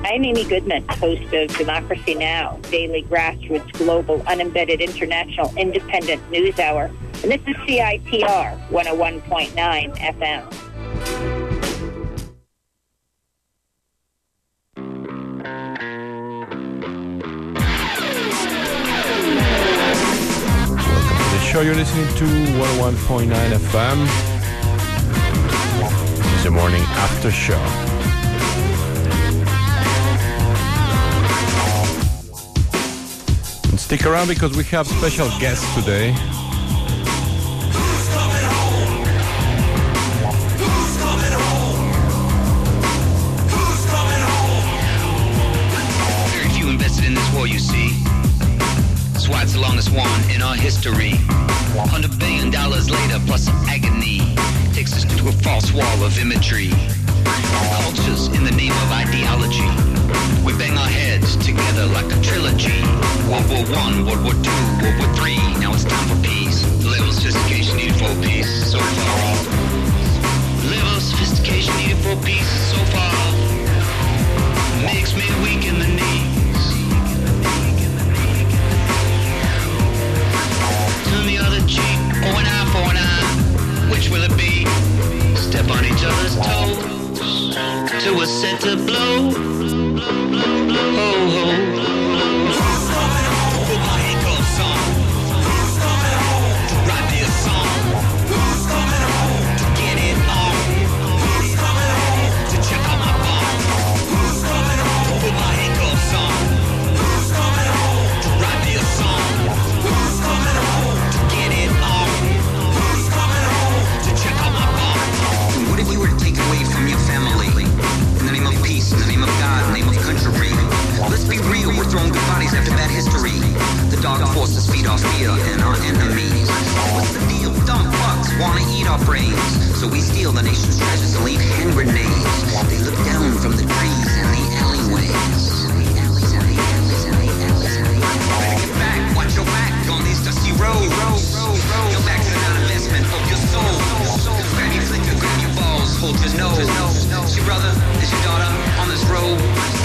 I'm Amy Goodman, host of Democracy Now!, daily grassroots, global, unembedded, international, independent news hour. And this is CITR 101.9 FM. Welcome to the show. You're listening to 101.9 FM. It's the morning after show. And stick around because we have special guests today. Very few invested in this war, you see. That's why it's the longest one in our history. $100 billion later, plus some agony, takes us to a false wall of imagery. Cultures in the name of ideology. We bang our heads together like a trilogy. World War I, World War II, World War III. Now it's time for peace. The level of sophistication needed for peace so far. The level of sophistication needed for peace so far makes me weak in the knees. Turn the other cheek, or an eye for an eye. Which will it be? Step on each other's toes to a center blow. Ho ho. Who's coming home? Put my handcuffs on. Who's coming home? To write me a song. Who's coming home? To get it on. Who's coming home? To check out my phone. Who's coming home? Put my handcuffs on. Who's coming home? To write me a song. Who's coming home? To get it on. Who's coming home? To check out my phone. And what if you were to take away from your family? In the name of peace, in the name of God, in the name of country. Let's be real, we're throwing good bodies after bad history. The dark forces feed our fear and our enemies. What's the deal? Dumb fucks wanna eat our brains. So we steal the nation's treasures and leave hand grenades. They look down from the trees and the alleyways. Better get back, watch your back on these dusty roads. Your back's an investment of your soul. Grab your flicker, grab your balls, hold your nose. Is your brother, is your daughter on this road?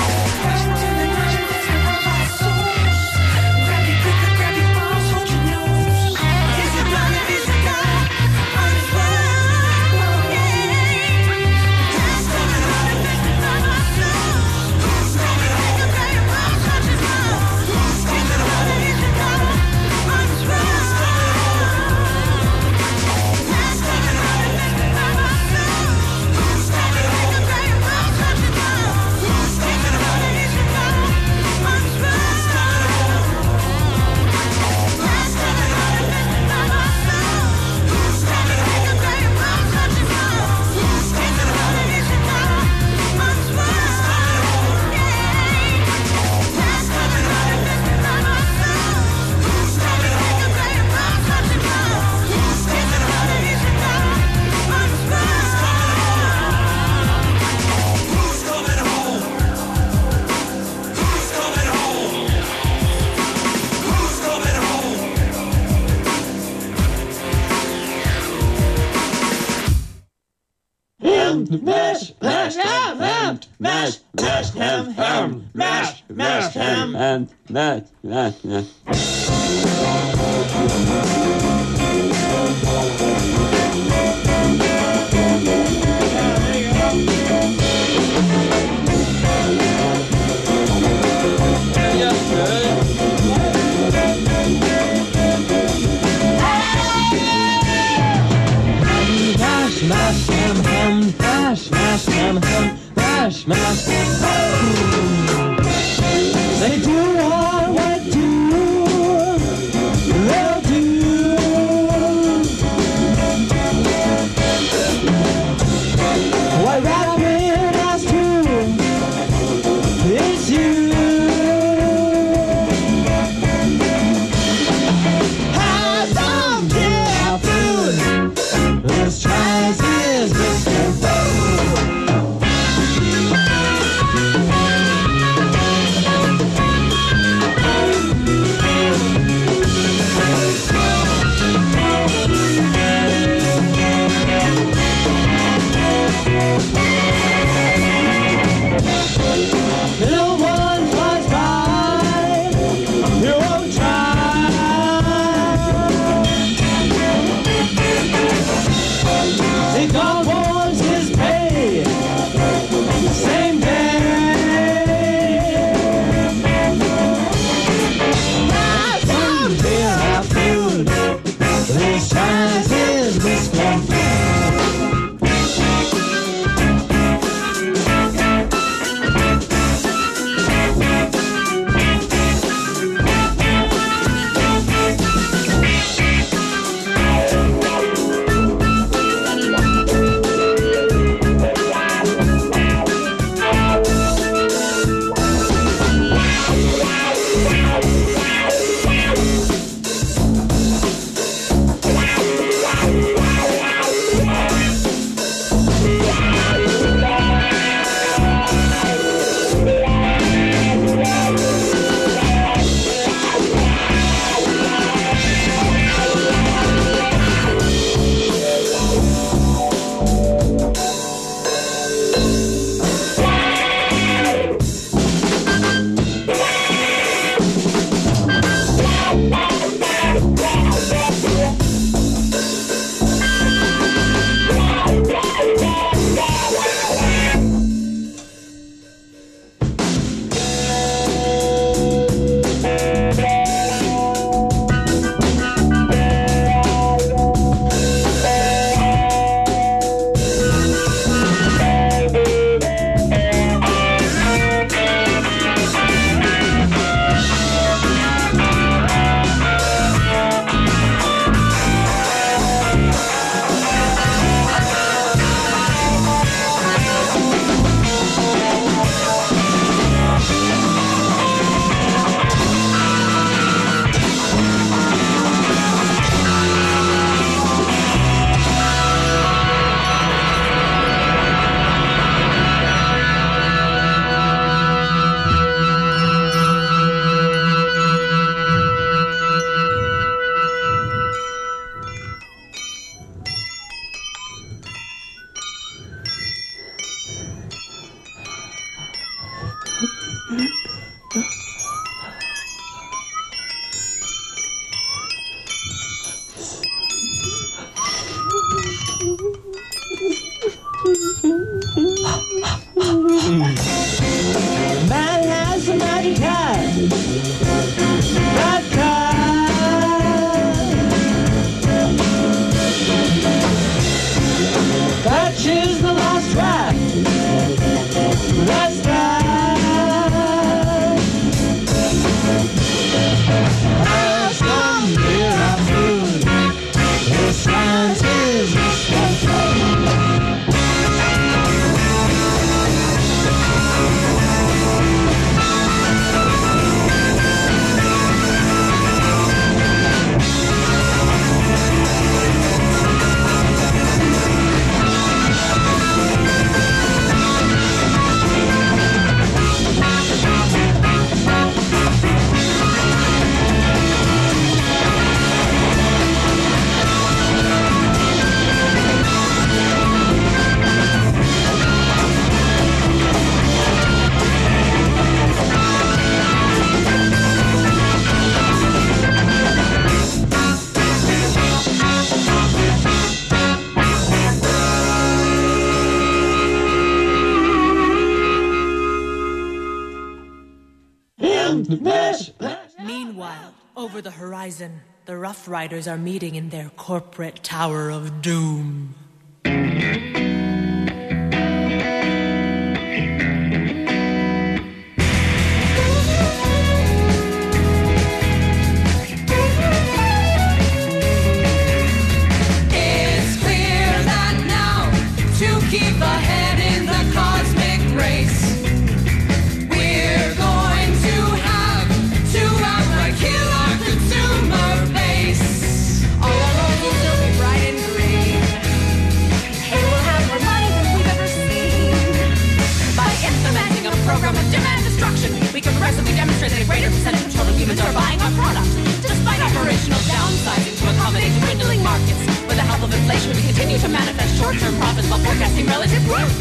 They do what do, they'll do. What rapping has to, it's you. Have some dear food, this choice is Mr. Food. Meanwhile, over the horizon, the Rough Riders are meeting in their corporate Tower of Doom. Keep ahead in the cosmic race. We're going to have to outright kill our consumer base. All our roads will still be bright and green. And we'll have more money than we've ever seen. By implementing a program of demand destruction, we can progressively demonstrate that a greater percentage of total humans are buying our product, despite operational downsizing to accommodate dwindling markets. With the help of inflation, we continue to manifest short-term profits while forecasting relative growth.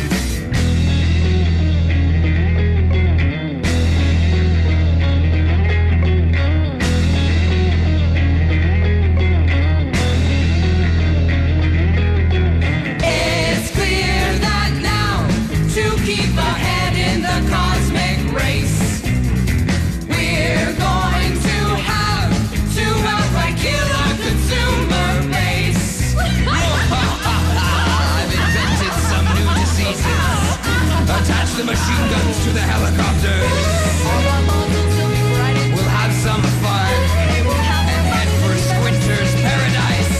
It's clear that now, to keep ahead in the cosmic race, we're going to have to outright kill our consumer base. I've invented some new diseases. Attach the machine guns to the helicopters. We'll have some fun and head for Squinter's paradise.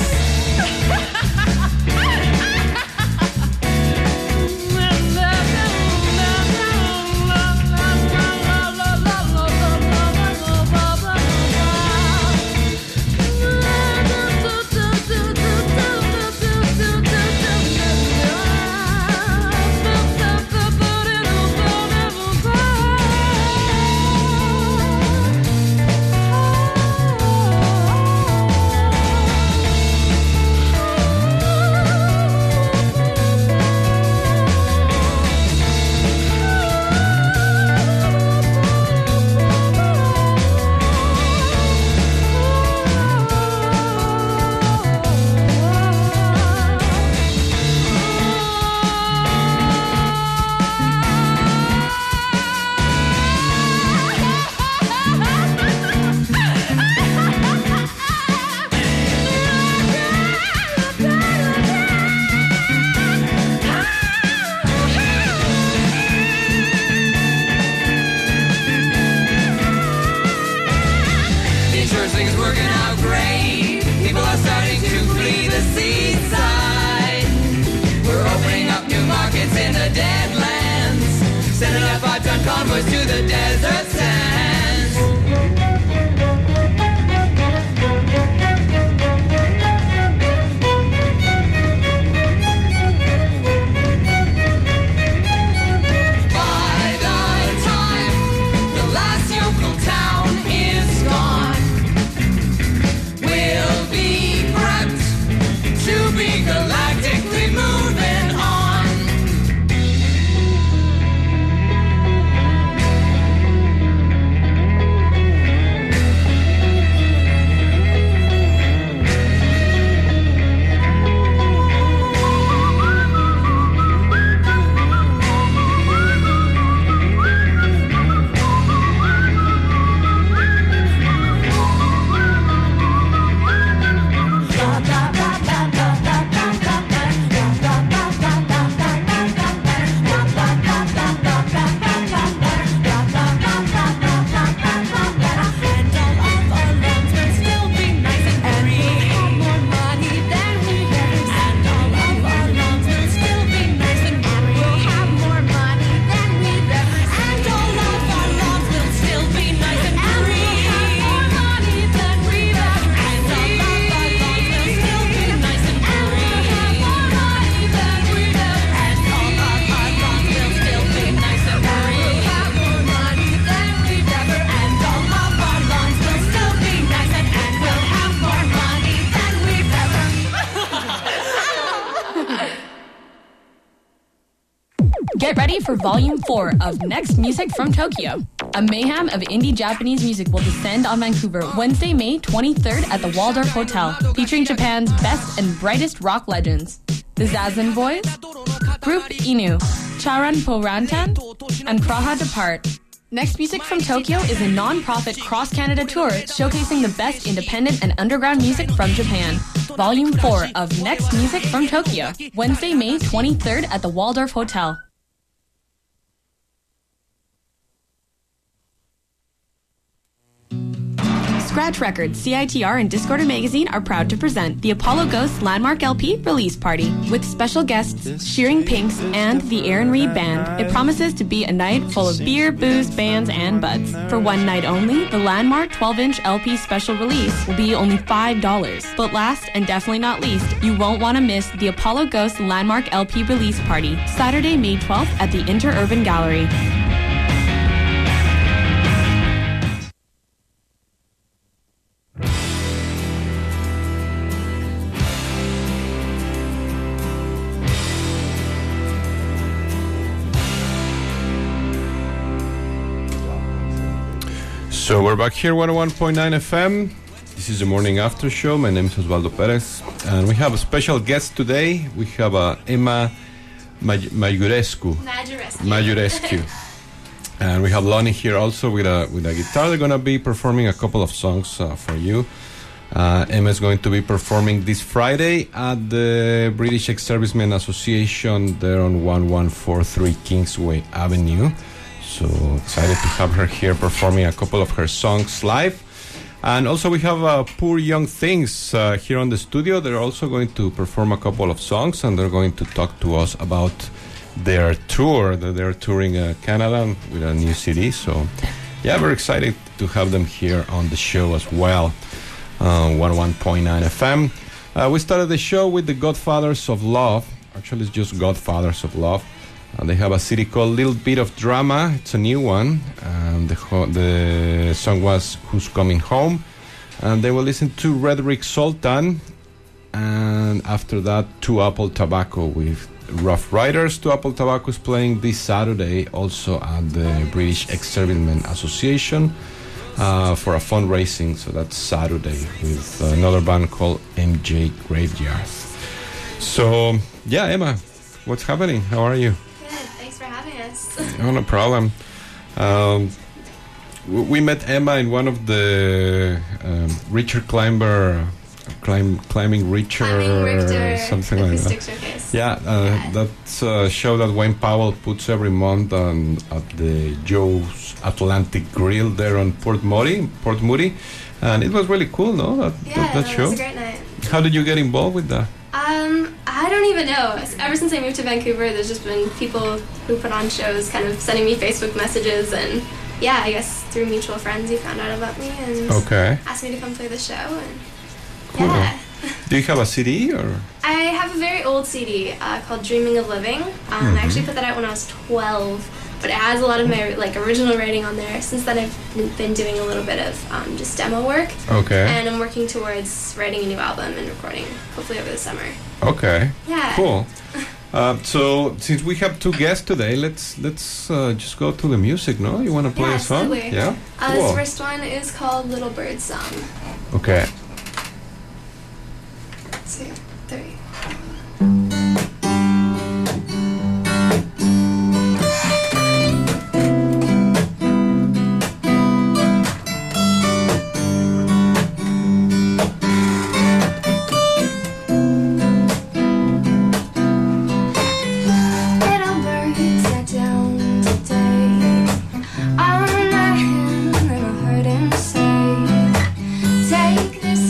Convoys to the desert sands. By the time the last yokel town is gone, we'll be prepped to be galactically moving on. Get ready for Volume 4 of Next Music from Tokyo. A mayhem of indie Japanese music will descend on Vancouver Wednesday, May 23rd at the Waldorf Hotel, featuring Japan's best and brightest rock legends. The Zazen Boys, Group Inu, Charan Porantan, and Praha Depart. Next Music from Tokyo is a non-profit cross-Canada tour showcasing the best independent and underground music from Japan. Volume 4 of Next Music from Tokyo, Wednesday, May 23rd at the Waldorf Hotel. Scratch Records, CITR, and Discorder Magazine are proud to present the Apollo Ghost Landmark LP release party with special guests Shearing Pinks and the Aaron Reed Band. It promises to be a night full of beer, booze, bands, and buds. For one night only, the Landmark 12-inch LP special release will be only $5. But last and definitely not least, you won't want to miss the Apollo Ghost Landmark LP release party, Saturday, May 12th at the Interurban Gallery. So we're back here, 101.9 FM. This is the morning after show. My name is Osvaldo Perez, and we have a special guest today. We have Emma Majurescu. And we have Lonnie here also with a guitar. They're going to be performing a couple of songs for you. Emma is going to be performing this Friday at the British Ex-Servicemen Association there on 1143 Kingsway Avenue. So excited to have her here performing a couple of her songs live. And also we have Poor Young Things here on the studio. They're also going to perform a couple of songs, and they're going to talk to us about their tour that they're touring Canada with a new CD. So yeah, we're excited to have them here on the show as well. 101.9 FM. We started the show with the Godfathers of Love. Actually, it's just Godfathers of Love. They have a CD called Little Bit of Drama. It's a new one. The song was Who's Coming Home. And they will listen to Redrick Sultan. And after that, Two Apple Tobacco with Rough Riders. Two Apple Tobacco is playing this Saturday also at the British Ex-Servicemen Association for a fundraising. So that's Saturday with another band called MJ Graveyard. So, yeah, Emma, what's happening? How are you? Oh, no problem. We met Emma in one of the Richard Climber climbing Richter, something like that. Showcase. Yeah, that's a show that Wayne Powell puts every month at the Joe's Atlantic Grill there on Port Moody, and it was really cool, no? That show. It was a great night. How did you get involved with that? I don't even know. Ever since I moved to Vancouver, there's just been people who put on shows kind of sending me Facebook messages, and yeah, I guess through mutual friends, he found out about me and asked me to come play the show. And cool. Yeah. Do you have a CD or? I have a very old CD called Dreaming of Living. I actually put that out when I was 12. But it has a lot of my original writing on there. Since then, I've been doing a little bit of just demo work. Okay. And I'm working towards writing a new album and recording, hopefully over the summer. Okay. Yeah. Cool. So since we have two guests today, let's just go to the music. No, you want to play a song? Absolutely. Yeah. Cool. This first one is called Little Bird Song. Okay. 2, 3. Take this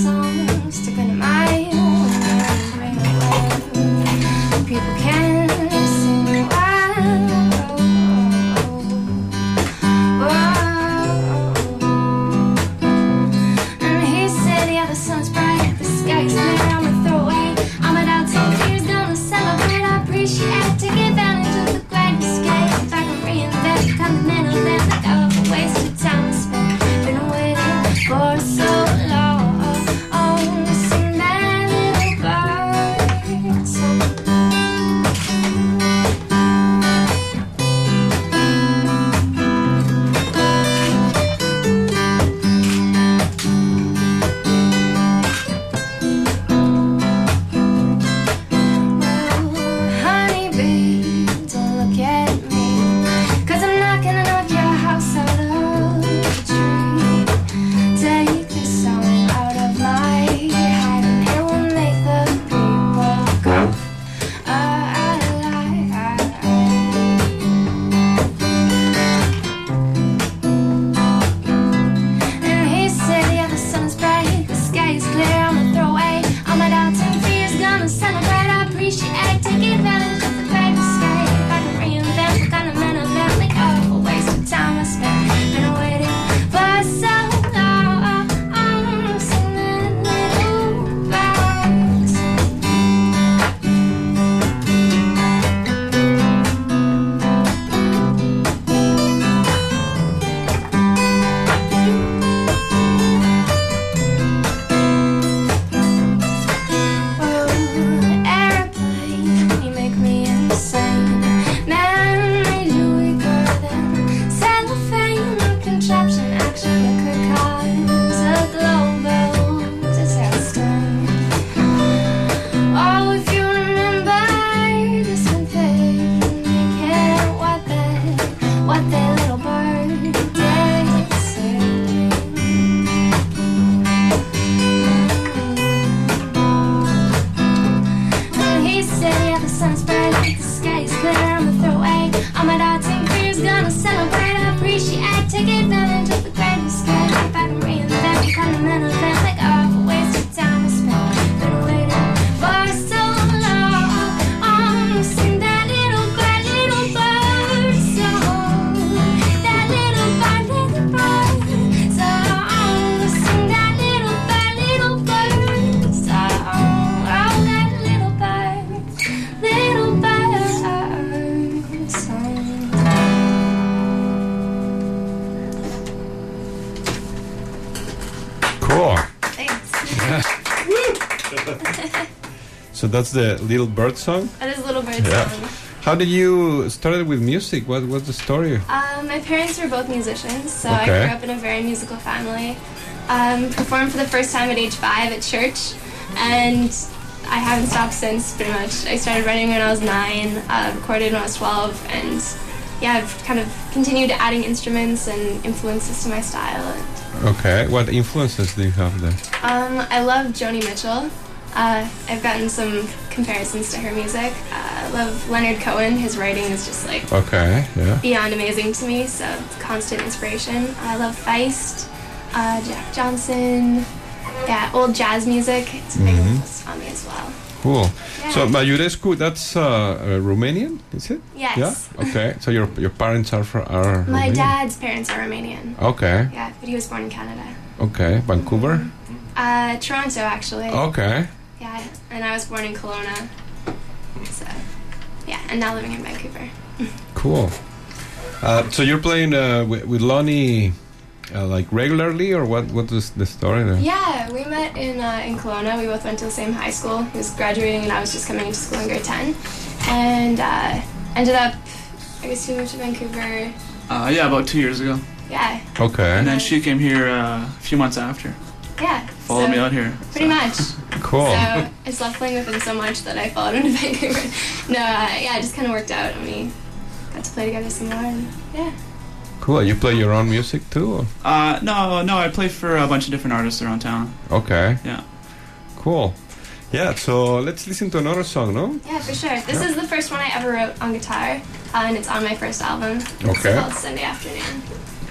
So that's the Little Bird song? That is Little Bird Yeah. song. How did you started with music? What's the story? My parents were both musicians, so I Okay. grew up in a very musical family. Performed for the first time at age 5 at church, and I haven't stopped since, pretty much. I started writing when I was 9, recorded when I was 12, and yeah, I've kind of continued adding instruments and influences to my style. Okay, what influences do you have there? I love Joni Mitchell. I've gotten some comparisons to her music. I love Leonard Cohen. His writing is just like Okay, yeah. beyond amazing to me, so it's constant inspiration. I love Feist, Jack Johnson, yeah, old jazz music. It's a big influence on me as well. Cool. Yeah. So Maiurescu, that's Romanian, is it? Yes. Yeah. Okay. So your parents are My Romanian? dad's parents are Romanian. Okay. Yeah, but he was born in Canada. Okay. Vancouver. Toronto, actually. Okay. Yeah, and I was born in Kelowna. So, yeah, and now living in Vancouver. Cool. So you're playing with Lonnie like regularly, or what is the story there? Yeah, we met in Kelowna. We both went to the same high school. He was graduating and I was just coming into school in grade 10. And ended up, I guess we moved to Vancouver. Yeah, about 2 years ago. Yeah, Okay. And then she came here a few months after. yeah. Followed so me out here. Pretty much. Cool. So I just love playing with him so much that I followed him to Vancouver. No, yeah, it just kind of worked out and we got to play together some more. And yeah. Cool. You play your own music too? Or? No, I play for a bunch of different artists around town. Okay. Yeah. Cool. Yeah. So let's listen to another song, no? Yeah, for sure. This is the first one I ever wrote on guitar, and it's on my first album. Okay. It's called Sunday Afternoon.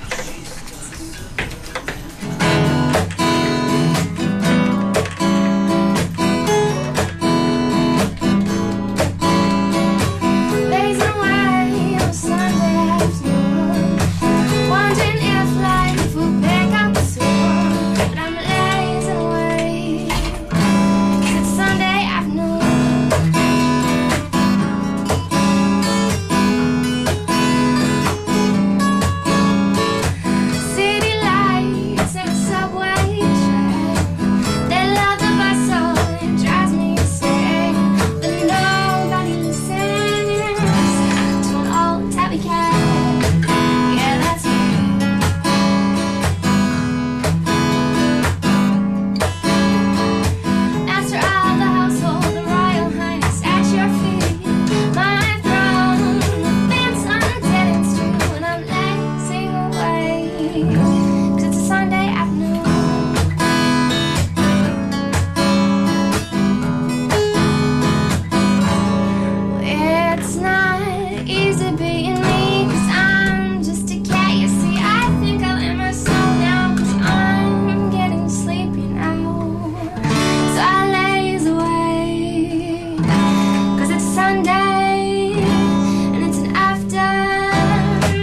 Blazing away on Sunday afternoon, wondering if life will pick up soon. But I'm blazing away 'cause it's Sunday afternoon. City lights and subway train, they love the bustle, it drives me insane. But nobody listens to an old tabby cat. Yeah, that's me. Master of the household, the royal highness at your feet. My throne, the fence on a dead end street. When I'm lazing away, 'cause it's a Sunday afternoon. It's not easy being me, 'cause I'm just a cat, you see. I think I'll end my soul now, 'cause I'm getting sleepy now. So I laze away, 'cause it's Sunday, and it's an afternoon.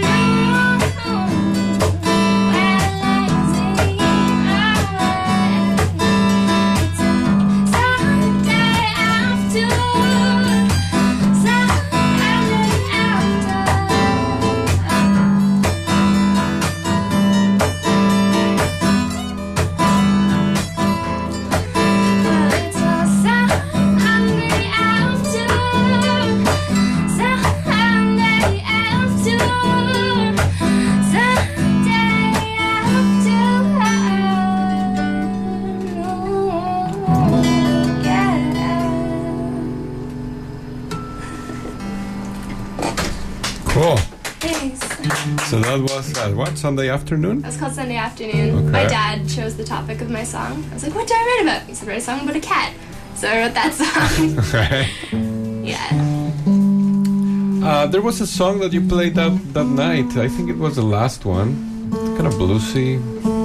We're lazy away. It's a Sunday afternoon. Sunday Cool. Thanks. So that was what, Sunday afternoon? That was called Sunday Afternoon. Okay. My dad chose the topic of my song. I was like, what do I write about? He said, write a song about a cat. So I wrote that song. Okay. Yeah. There was a song that you played that night. I think it was the last one. It's kind of bluesy.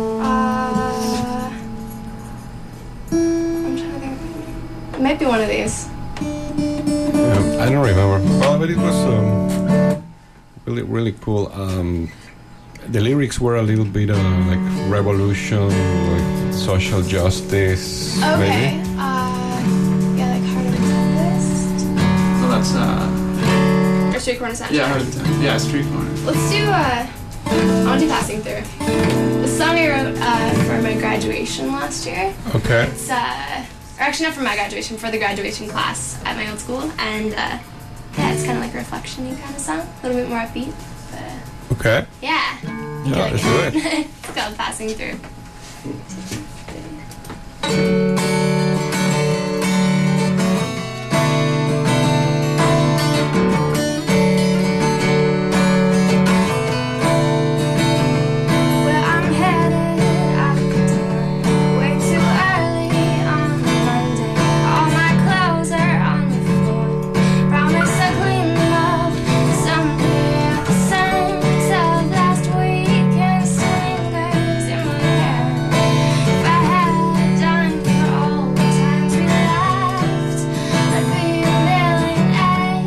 I'm trying to think. It might be one of these. I don't remember. Well, but it was really, really cool. The lyrics were a little bit like revolution, like social justice, Okay. maybe. Yeah, like Heart of a Tempest. So that's Or Street Corner Sunshine. yeah, Heart of the Town. Yeah, Street Corner. Let's do, I want to do Passing Through. The song I wrote for my graduation last year. Okay. It's or actually not for my graduation, for the graduation class at my old school. And yeah, it's kind of like a reflection-y kind of song, a little bit more upbeat. But, Okay. yeah. Yeah, let's do it. It's called Passing Through. Where I'm headed, I way too early on Monday. All my clothes are on the floor. Promise I'll clean them up someday. The scent of last weekend lingers in my hair. If I had done for all the times we laughed, I'd be a millionaire.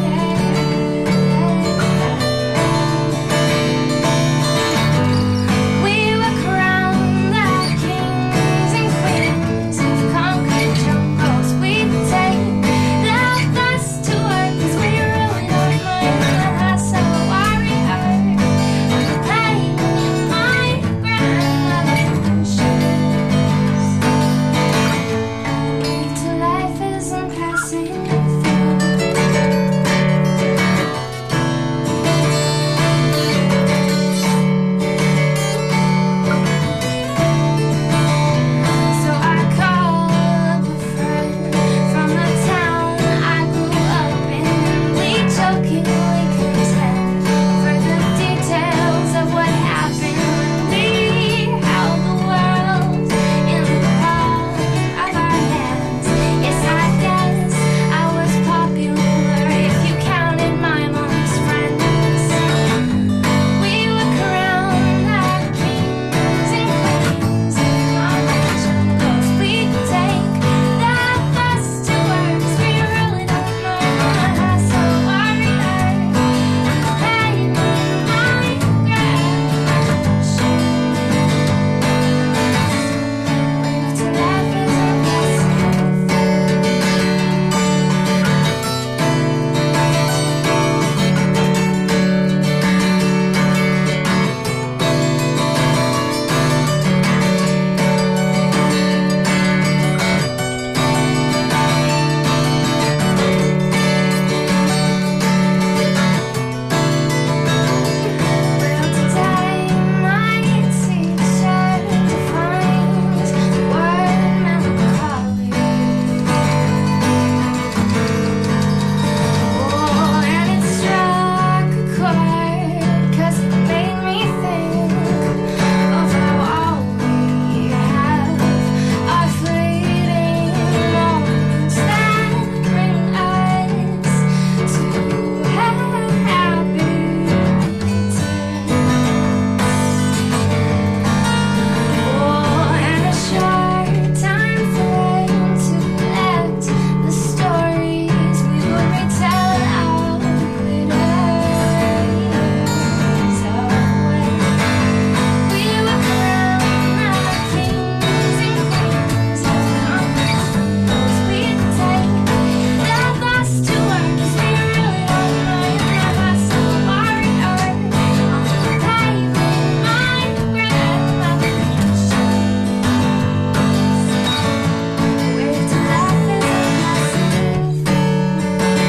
We were crowned the kings and queens of concrete jungles. We'd take the bus to work 'cause we really don't mind the hassle. Warrior, I play my grandmother's shoes. And wave to life as I'm passing So I called up a friend from the town I grew up in. We jokingly contend for the details of what happened when we held the world in the palm of our hands. Yes, I guess I was popular if you counted my mom's friends. We were crowned the kings and queens of concrete jungles. We'd take the bus to work 'cause we really don't mind the hassle. Warrior, play my grandmother's shoes. Wave to life as I'm passing Well, today my t-shirt defines the word melancholy. Oh, and it struck a chord 'cause it made me think of how all we have are fleeting moments that bring us to happy Oh, and a short time frame to let the stories we would retell out glitters away. We were crowned the kings and queens of concrete jungles. We'd take the bus to work 'cause we really don't mind the hassle. Warrior, on the pavement, my grandmother's shoes. Wave to life as I'm passing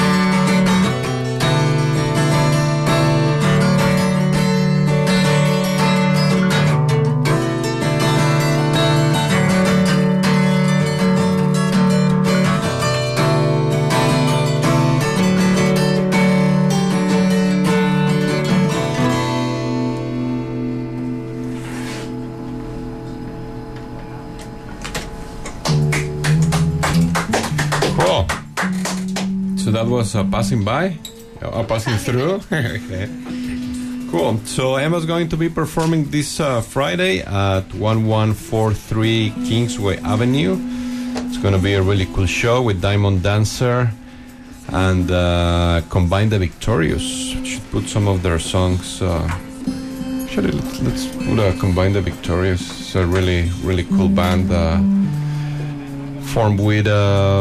Cool. So that was passing by, passing through. Okay. Cool. So Emma's going to be performing this Friday at 1143 Kingsway Avenue. It's going to be a really cool show with Diamond Dancer and Combine the Victorious. Should put some of their songs. Actually, let's put Combine the Victorious. It's a really, really cool band formed with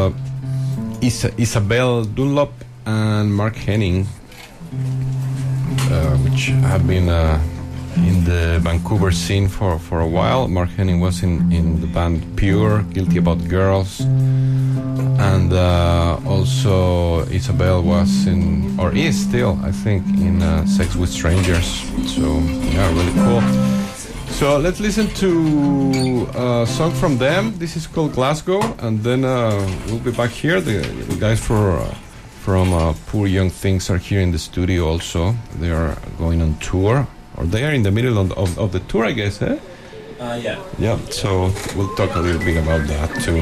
Isabel Dunlop and Mark Henning, which have been in the Vancouver scene for a while. Mark Henning was in the band Pure, Guilty About Girls, and also Isabel was in, or is still, I think, in Sex with Strangers. So yeah, really cool. So let's listen to a song from them. This is called Glasgow, and then we'll be back here. The guys from Poor Young Things are here in the studio also. They are going on tour, or they are in the middle of the tour, I guess, eh? Yeah. Yeah, so we'll talk a little bit about that too.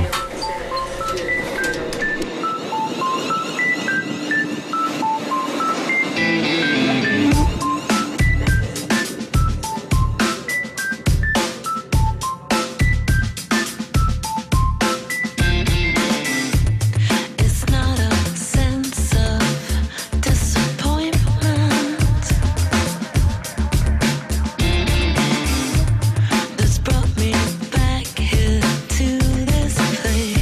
Brought me back here to this place.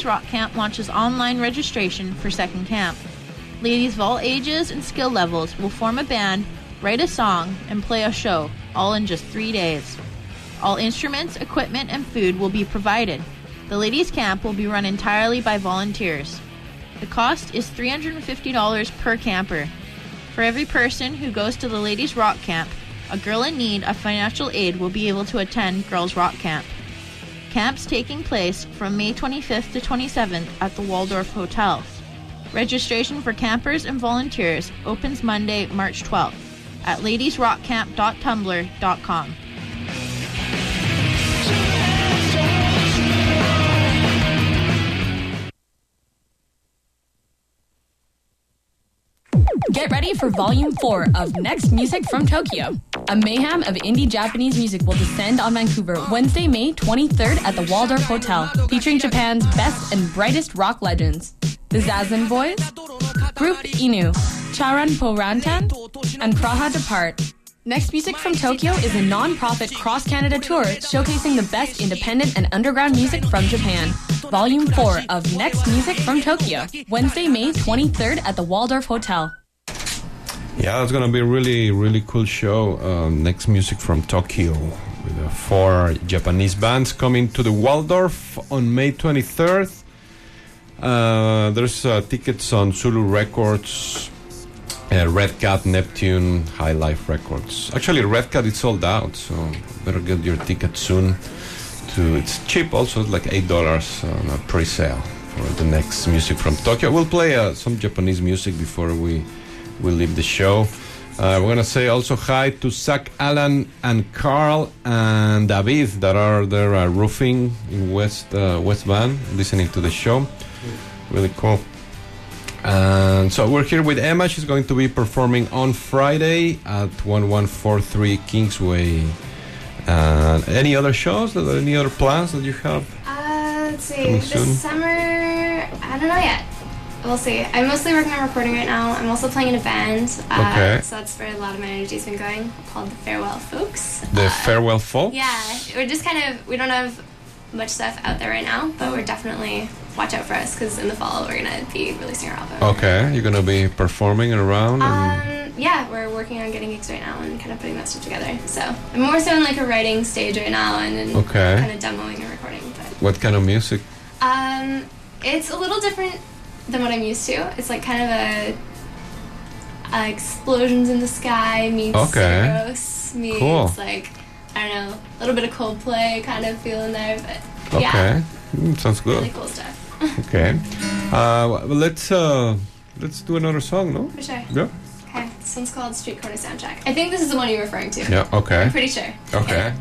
Ladies Rock Camp launches online registration for second camp. Ladies of all ages and skill levels will form a band, write a song, and play a show, all in just 3 days. All instruments, equipment, and food will be provided. The ladies' camp will be run entirely by volunteers. The cost is $350 per camper. For every person who goes to the Ladies Rock Camp, a girl in need of financial aid will be able to attend Girls Rock Camp. Camps taking place from May 25th to 27th at the Waldorf Hotel. Registration for campers and volunteers opens Monday, March 12th at ladiesrockcamp.tumblr.com. Get ready for Volume 4 of Next Music from Tokyo. A mayhem of indie Japanese music will descend on Vancouver Wednesday, May 23rd at the Waldorf Hotel, featuring Japan's best and brightest rock legends. The Zazen Boys, Group Inu, Charan Porantan, and Praha Depart. Next Music from Tokyo is a non-profit cross-Canada tour showcasing the best independent and underground music from Japan. Volume 4 of Next Music from Tokyo, Wednesday, May 23rd at the Waldorf Hotel. Yeah, it's going to be a really, really cool show. Next Music from Tokyo with 4 Japanese bands coming to the Waldorf on May 23rd. There's tickets on Zulu Records, Red Cat, Neptune, High Life Records. Actually, Red Cat is sold out, so better get your ticket soon. It's cheap also, it's like $8 on a pre-sale for the Next Music from Tokyo. We'll play some Japanese music before we leave the show. We're going to say also hi to Zach, Alan, and Carl and David that are there roofing in West Van, listening to the show. Really cool. And so we're here with Emma. She's going to be performing on Friday at 1143 Kingsway. Any other shows? Any other plans that you have? Let's see. This summer, I don't know yet. We'll see. I'm mostly working on recording right now. I'm also playing in a band. Okay. So that's where a lot of my energy's been going, called the Farewell Folks. The Farewell Folks? Yeah. We're just we don't have much stuff out there right now, but we're definitely, watch out for us, because in the fall we're going to be releasing our album. Okay. You're going to be performing around? Yeah, we're working on getting gigs right now and kind of putting that stuff together. So I'm more so in like a writing stage right now and kind of demoing and recording. But what kind of music? It's a little different than what I'm used to. It's like kind of a explosions in the sky meets Eros meets like, I don't know, a little bit of Coldplay kind of feeling there, but yeah. Sounds good. Really cool stuff. Okay. Let's do another song, no? For sure. Yeah. Okay. This one's called Street Corner Soundtrack. I think this is the one you're referring to. Yeah, okay. I'm pretty sure. Okay.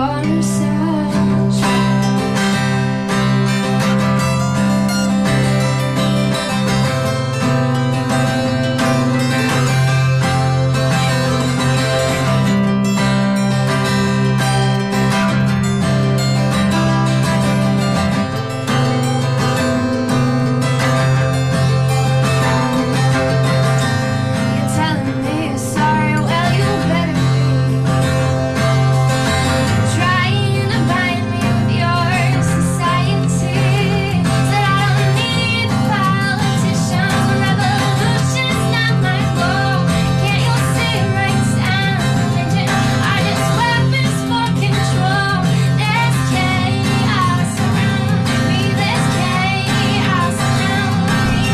corner soundtrack. You're telling me you're sorry, well you better be. Trying to bind me with your society. Said I don't need politicians or revolutions, not my goal. Can't you see right down religion are just weapons for control? There's chaos around me, there's chaos around me.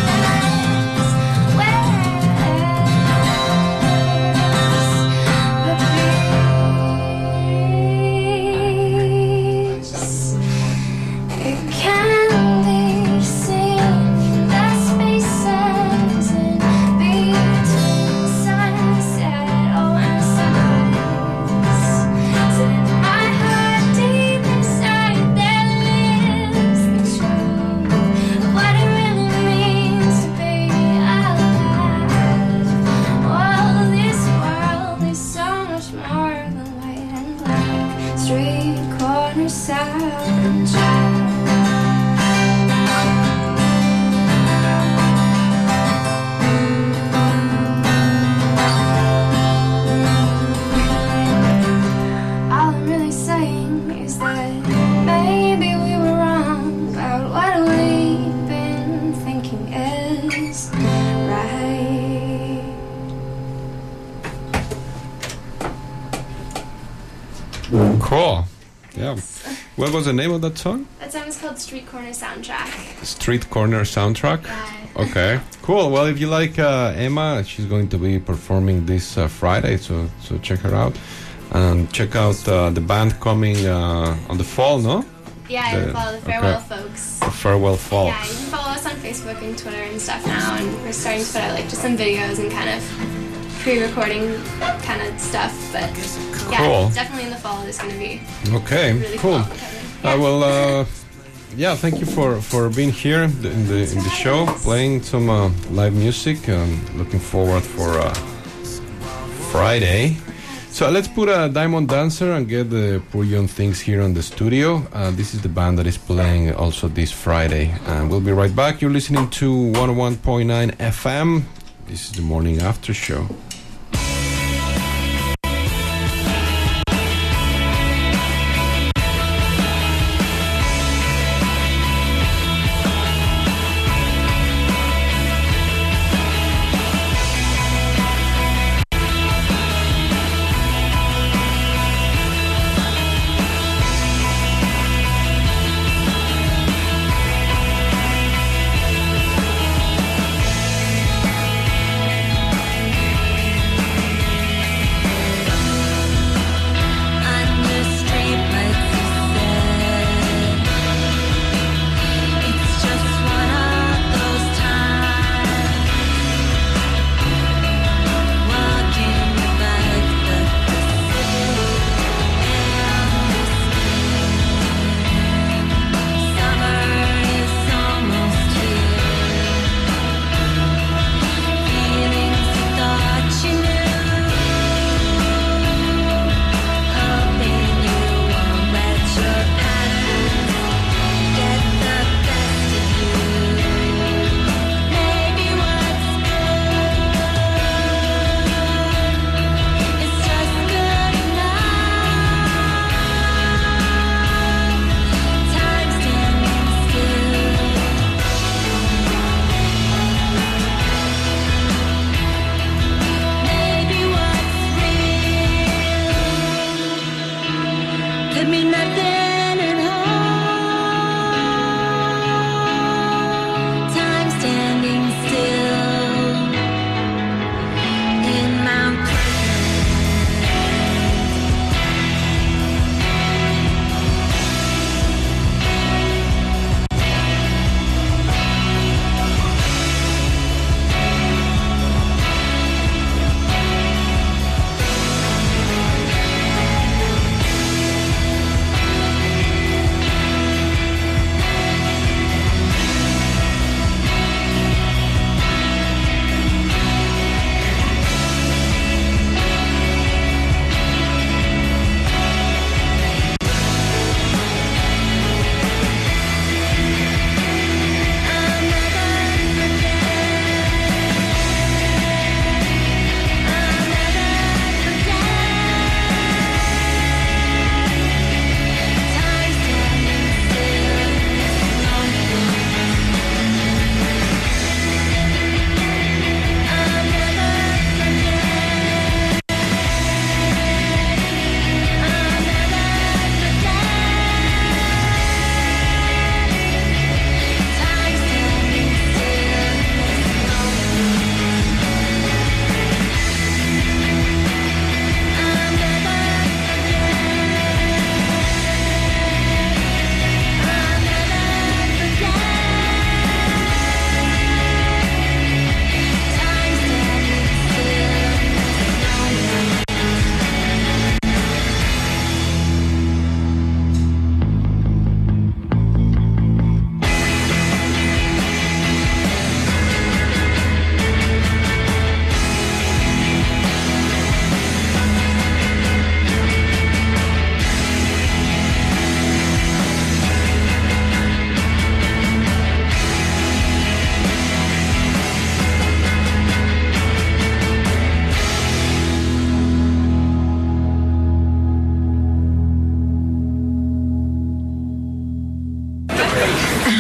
It can be seen the spaces in between sunset and sunrise. So in my heart, deep inside, there lives the truth of what it really means to be alive. Oh, this world is so much more than white and black. Street corner soundtrack. All I'm really saying is that maybe we were wrong about what we've been thinking is right. Cool. Yeah. What was the name of that song? That song is called Street Corner Soundtrack. Street Corner Soundtrack. Okay, cool. Well, if you like Emma, she's going to be performing this Friday, so check her out, and check out the band coming on the fall, no? Yeah, and follow the Farewell Folks. The Farewell Folks. Yeah, you can follow us on Facebook and Twitter and stuff now, and we're starting to put out like just some videos and kind of pre-recording kind of stuff. But yeah, Cool. definitely in the fall there's going to be Okay, really cool. cool. Well, yeah, thank you for being here in the show, playing some live music. Looking forward for Friday. So let's put a Diamond Dancer and get the Poor Young Things here on the studio. This is the band that is playing also this Friday. And we'll be right back. You're listening to 101.9 FM. This is the Morning After Show.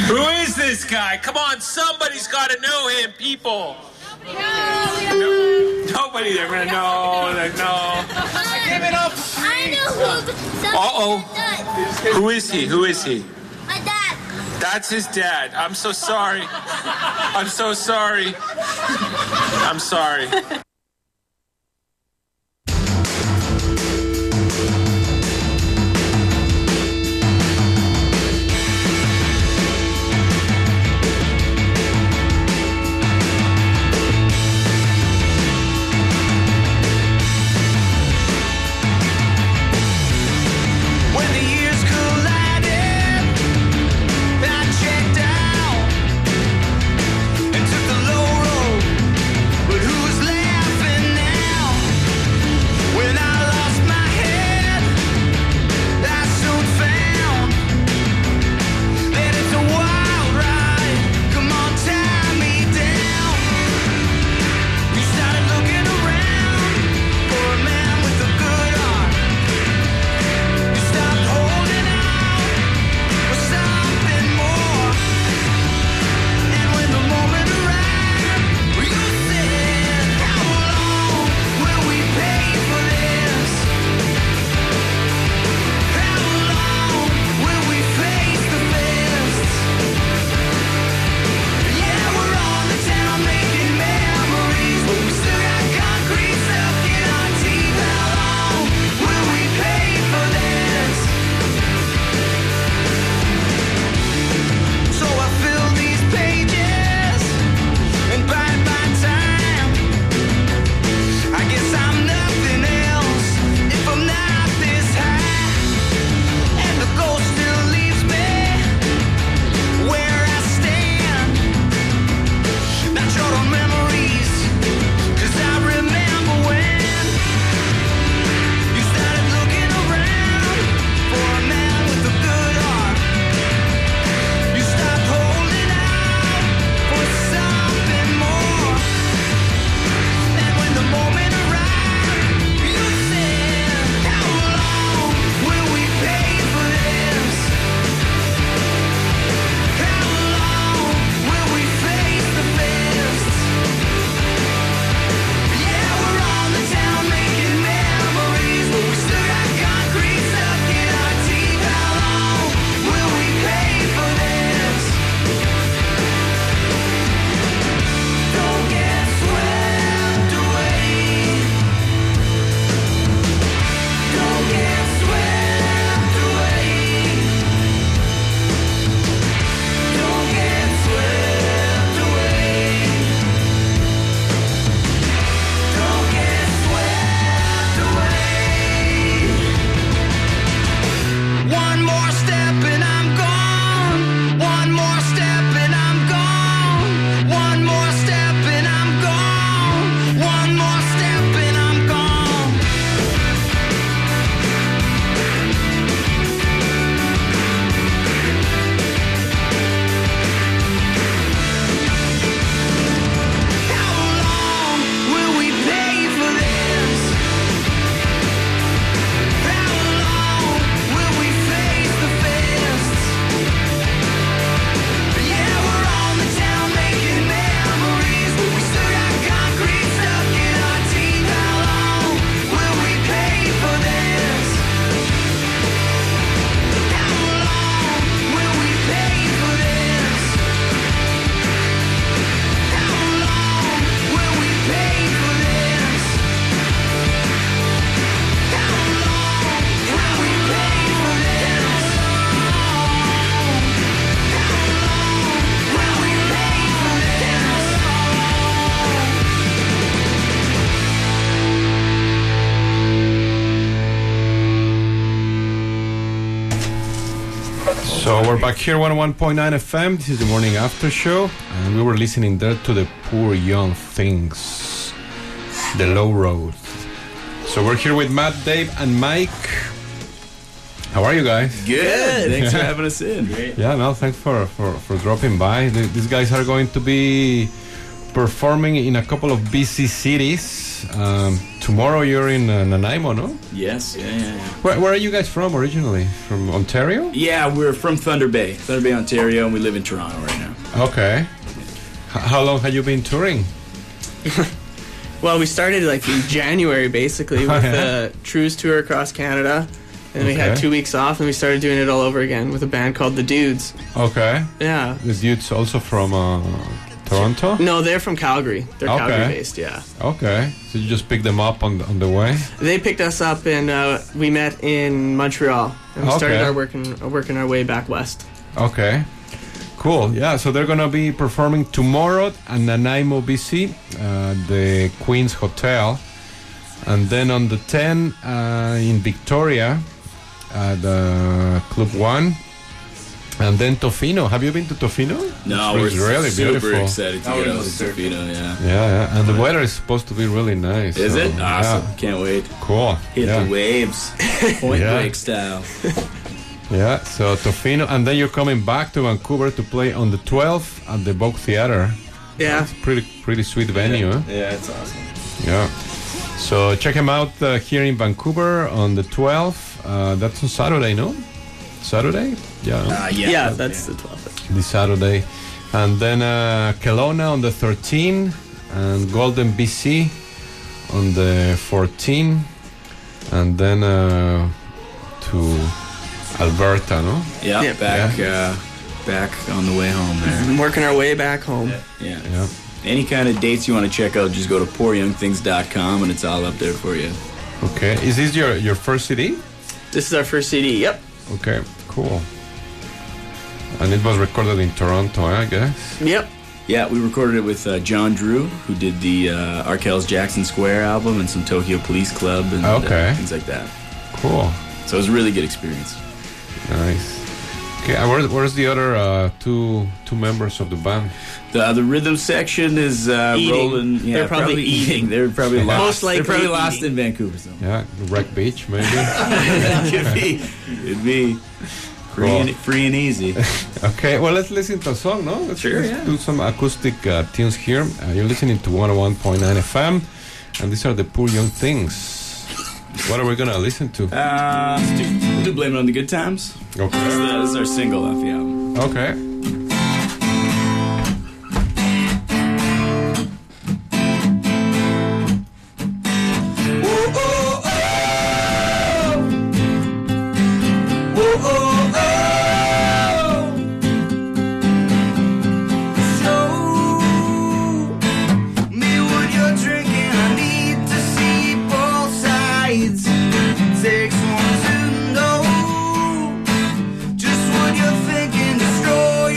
Who is this guy? Come on, somebody's got to know him, people. Nobody they're gonna know. No. Give it up. I know who. Uh-oh. Who is he? Who is he? My dad. That's his dad. I'm so sorry. I'm so sorry. I'm sorry. So we're back here, 101.9 FM. This is the morning after show, and we were listening there to the Poor Young Things, the Low Road. So we're here with Matt, Dave, and Mike. How are you guys? Good. Thanks for having us in. Great. Yeah, no, thanks for dropping by. These guys are going to be performing in a couple of BC cities. nice. Tomorrow you're in Nanaimo, no? Yes, yeah. Where are you guys from originally? From Ontario? Yeah, we're from Thunder Bay, Ontario, and we live in Toronto right now. Okay. How long have you been touring? Well, we started like in January basically with the Trues tour across Canada. And we had 2 weeks off, and we started doing it all over again with a band called The Dudes. Okay. Yeah. The Dudes also from Toronto? No, they're from Calgary. They're Calgary-based, yeah. Okay. So you just picked them up on the way? They picked us up, and we met in Montreal. And we started working our way back west. Okay. Cool. Yeah, so they're going to be performing tomorrow at Nanaimo, BC, the Queen's Hotel. And then on the 10 in Victoria at Club 1. And then Tofino. Have you been to Tofino? No, it's really super beautiful. Excited to get out to Tofino, yeah. Yeah. And the weather is supposed to be really nice. Is so, it? Awesome. Yeah. Can't wait. Cool. Hit the waves. Point break style. Yeah, so Tofino. And then you're coming back to Vancouver to play on the 12th at the Vogue Theatre. Yeah. It's pretty sweet venue, huh? Yeah, it's awesome. Yeah. So check him out here in Vancouver on the 12th. That's on Saturday, no? Saturday? Yeah. Yeah, that's the 12th. This Saturday. And then Kelowna on the 13th. And Golden, BC on the 14th. And then to Alberta, no? Yeah, back on the way home there. Working our way back home. Yeah. Any kind of dates you want to check out, just go to pooryoungthings.com and it's all up there for you. Okay. Is this your first CD? This is our first CD, yep. Okay, cool. And it was recorded in Toronto, I guess? Yep. Yeah, we recorded it with John Drew, who did the Arkells Jackson Square album and some Tokyo Police Club and things like that. Cool. So it was a really good experience. Nice. Okay, where's the other two members of the band? The rhythm section is rolling. Yeah, they're probably eating. They're probably lost. Most likely they're probably lost in Vancouver. So. Yeah, Wreck Beach, maybe. Could be. Free and easy. Okay, well, let's listen to a song, no? Let's do some acoustic tunes here. You're listening to 101.9 FM, and these are the Poor Young Things. What are we going to listen to? We'll do Blame It on the Good Times. Okay. This is our single off the album. Okay. Takes one to know just what you're thinking, destroy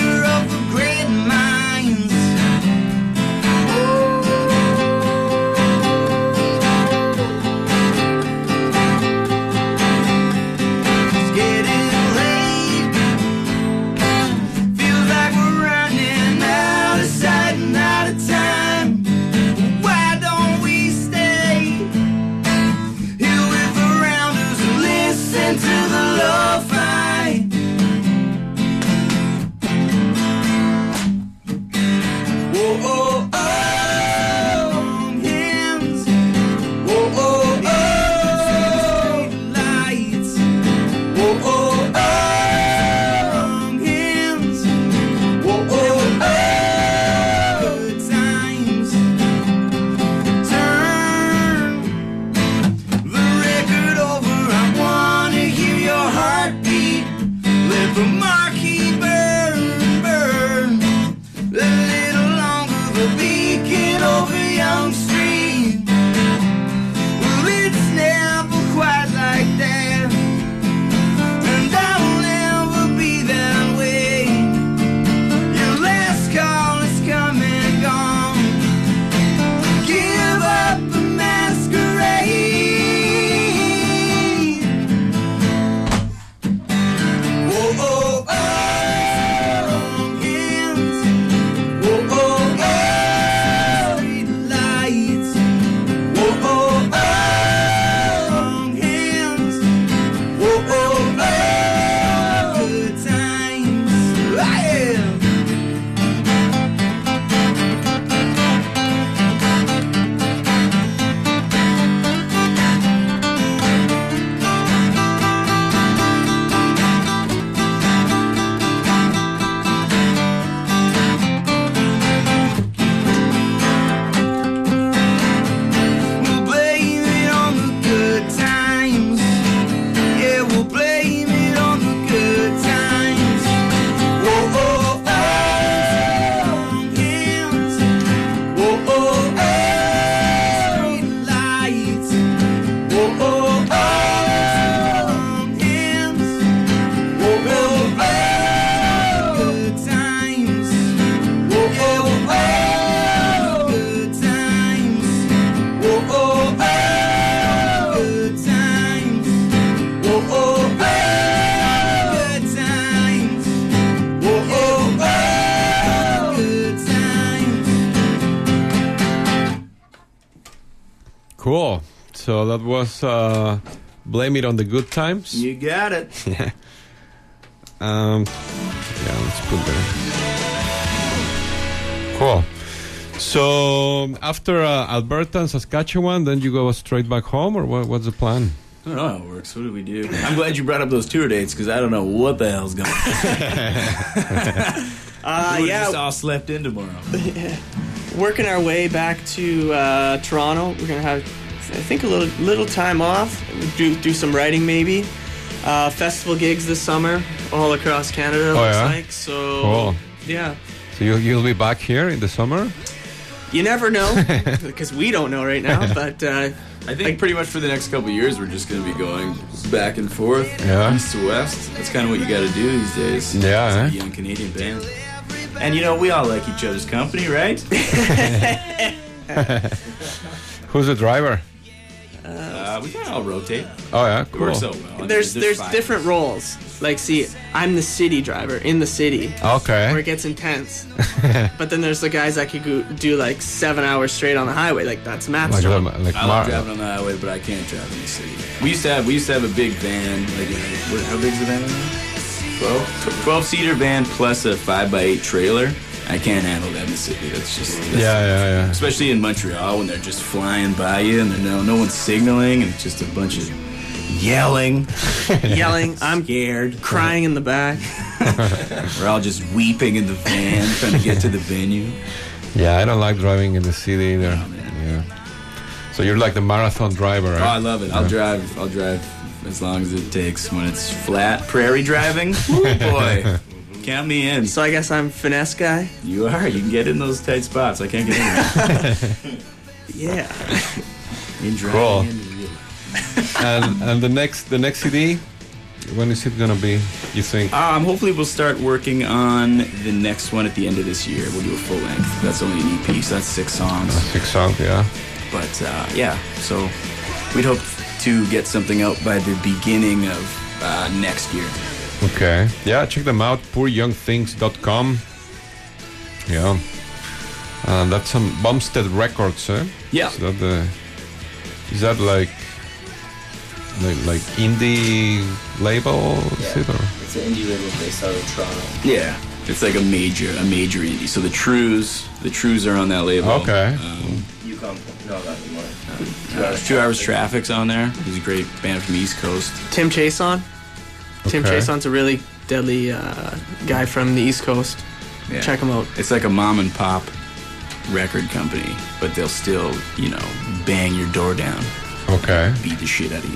So that was Blame It on the Good Times. You got it. Yeah. Let's put that. Cool. So after Alberta and Saskatchewan, then you go straight back home, or what's the plan? I don't know how it works. What do we do? I'm glad you brought up those tour dates because I don't know what the hell's going on. We're just all slept in tomorrow. Working our way back to Toronto. We're gonna have, I think, a little time off. Do some writing maybe. Festival gigs this summer all across Canada. Looks like so. Cool. Yeah. So you'll be back here in the summer? You never know because we don't know right now. But I think pretty much for the next couple of years, we're just going to be going back and forth, east to west. That's kind of what you got to do these days. Yeah. As a young Canadian band. And, you know, we all like each other's company, right? Who's the driver? We kind of all rotate. Oh, yeah, cool. It works out well. There's different roles. Like, see, I'm the city driver in the city. Okay. Where it gets intense. But then there's the guys that could do like 7 hours straight on the highway. Like, that's Matt's job. I love driving on the highway, but I can't drive in the city. We used to have a big van. Like, how big's the van? 12-seater van plus a 5x8 trailer. I can't handle that in the city. That's just yeah. Especially in Montreal when they're just flying by you and no one's signaling and it's just a bunch of yelling. I'm scared, crying in the back. We're all just weeping in the van trying to get to the venue. Yeah, I don't like driving in the city either. Yeah. So you're like the marathon driver, right? Oh, I love it. Yeah. I'll drive as long as it takes. When it's flat prairie driving, woo boy. Count me in. So I guess I'm finesse guy? You are. You can get in those tight spots. I can't get in there. Yeah. Cool. And the next CD, when is it gonna be, you think? Hopefully we'll start working on the next one at the end of this year. We'll do a full length. That's only an EP, so that's 6 songs. 6 songs, yeah. But so we'd hope to get something out by the beginning of next year. Okay. Yeah, check them out. PoorYoungThings.com. Yeah. That's some Bumstead Records, eh? Yeah. Is that like indie label? Yeah. It's an indie label based out of Toronto. Yeah. It's like a major indie. So the Trues are on that label. Okay. Yukon, no, not anymore. 2 Hours Traffic's on there. He's a great band from the East Coast. Tim Chason. Tim Okay. Chason's a really deadly guy from the East Coast. Yeah. Check him out. It's like a mom and pop record company, but they'll still, bang your door down. Okay. Beat the shit out of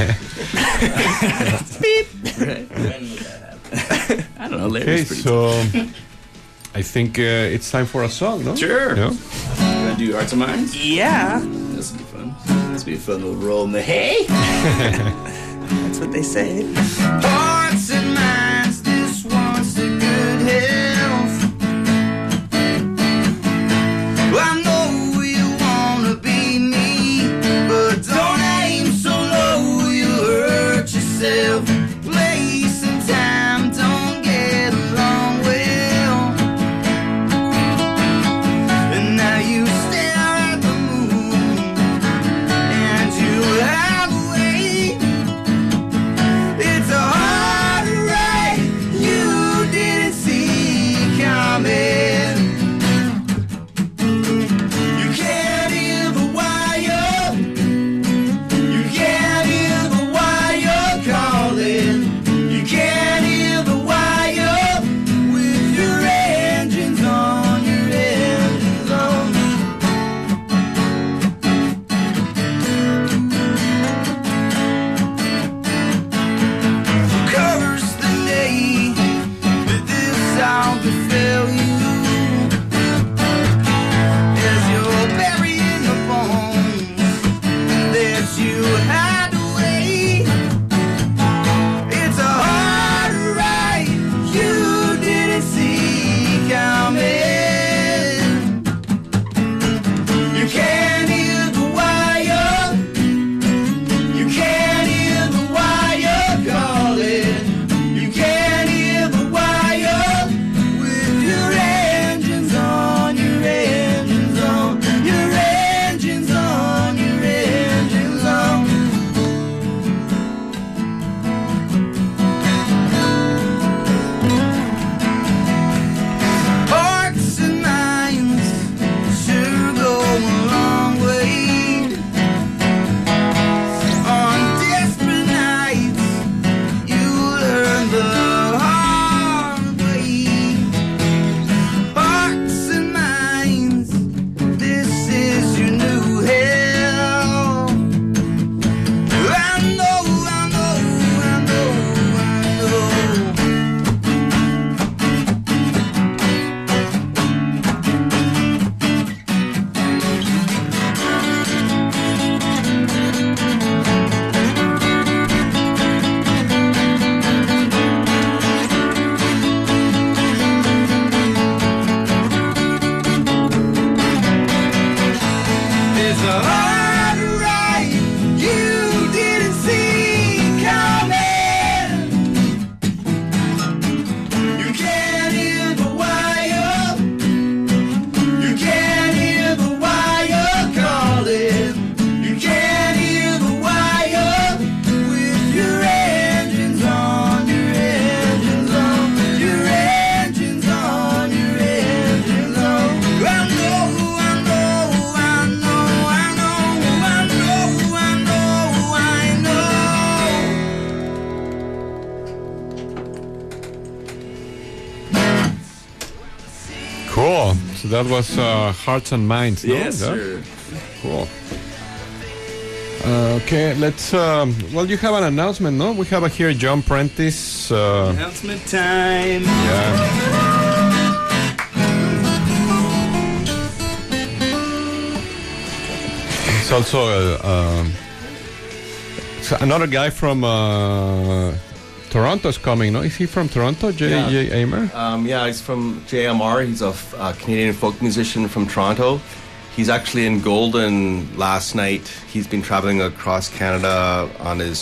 you. Beep. Right. When would that happen? I don't know. Okay, Larry's pretty so I think it's time for a song, no? Sure. Yeah. You want to do Hearts and Minds? Yeah. This will be fun. This will be a fun little roll in the hay. That's what they say. Hearts and minds, this one's to good health. I know you wanna be me, but don't aim so low, you'll hurt yourself. Place and time don't get along well. And now you stare at the moon, and you have a way. It's a hard ride you didn't see coming. You can't hear the wire. You can't hear the wire calling. You can't hear the wire with your engines on. Your engines on. Curse the day that this sound befell you, as you're burying the bones that you had away. It's a hard ride you didn't see coming. You can't hear the wire. You can't hear the wire calling. You can't hear the wire with your engines on. Your engines on. Your engines on. Your engines on. So that was Hearts and Minds, no? Yes, sir. Cool. Okay, let's... well, you have an announcement, no? We have here John Prentice. Announcement time. Yeah. It's also another guy from Toronto's coming, no? Is he from Toronto, J. Amer? Yeah, he's from JMR. He's a Canadian folk musician from Toronto. He's actually in Golden last night. He's been traveling across Canada on his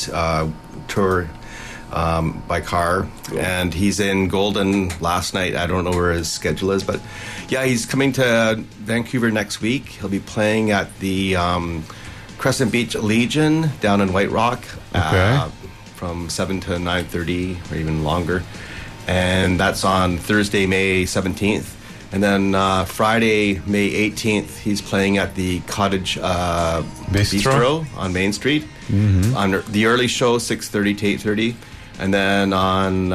tour by car. Cool. And he's in Golden last night. I don't know where his schedule is, but yeah, he's coming to Vancouver next week. He'll be playing at the Crescent Beach Legion down in White Rock. Okay. From 7 to 9:30 or even longer. And that's on Thursday, May 17th. And then Friday, May 18th, he's playing at the Cottage Bistro on Main Street. Mm-hmm. On the early show, 6:30 to 8:30. And then on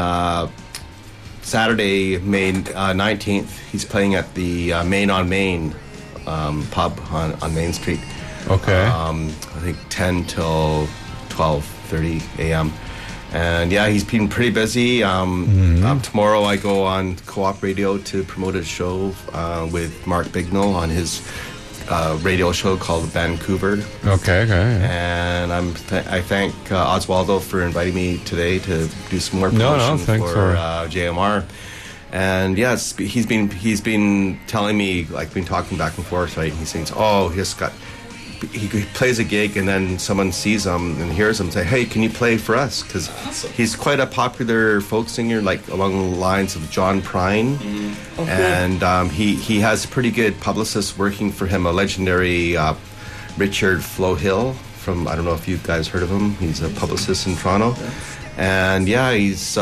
Saturday, May 19th, he's playing at the Main on Main pub on Main Street. Okay. I think 10 till 12:30 a.m. And yeah, he's been pretty busy. Tomorrow I go on Co-op Radio to promote a show with Mark Bignell on his radio show called Vancouver. Okay. And I thank Oswaldo for inviting me today to do some more promotion for JMR. And yes, he's been telling me, like, been talking back and forth, right? He's saying, he plays a gig and then someone sees him and hears him say, hey, can you play for us? Because he's quite a popular folk singer, like along the lines of John Prine. And he has pretty good publicists working for him, a legendary Richard Flohill from, I don't know if you guys heard of him. He's a publicist in Toronto. And yeah, he's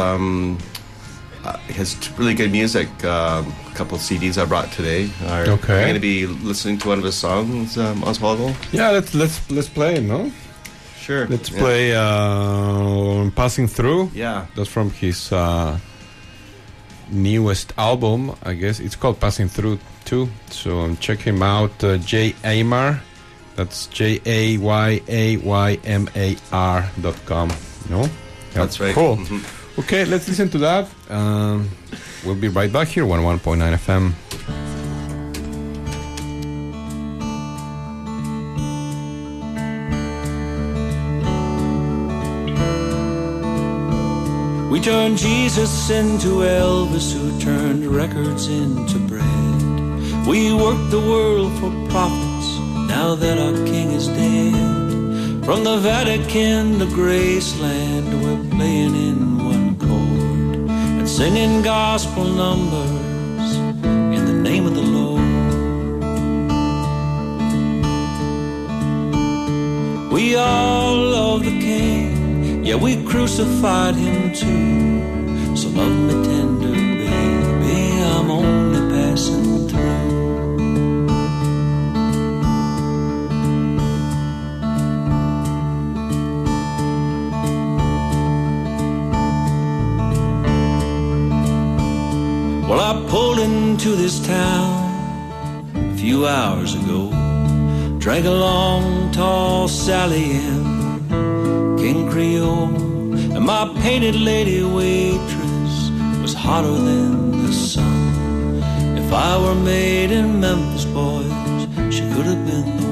has really good music. A couple of CDs I brought today. I'm going to be listening to one of his songs, Oswaldo. Yeah, let's play it, no? Sure. Let's play Passing Through. Yeah. That's from his newest album, I guess. It's called Passing Through too. So check him out, J. Aymar. That's JAYAYMAR.com. No? Yeah, that's right. Cool. Okay, let's listen to that. We'll be right back here, 101.9 FM. We turned Jesus into Elvis, who turned records into bread. We worked the world for profits, now that our king is dead. From the Vatican to Graceland, we're playing in one chord and singing gospel numbers in the name of the Lord. We all love the King, yeah, we crucified him too. So love me tender, baby, I'm only passing through. Well, I pulled into this town a few hours ago, drank a long, tall Sally M, King Creole, and my painted lady waitress was hotter than the sun. If I were made in Memphis, boys, she could have been the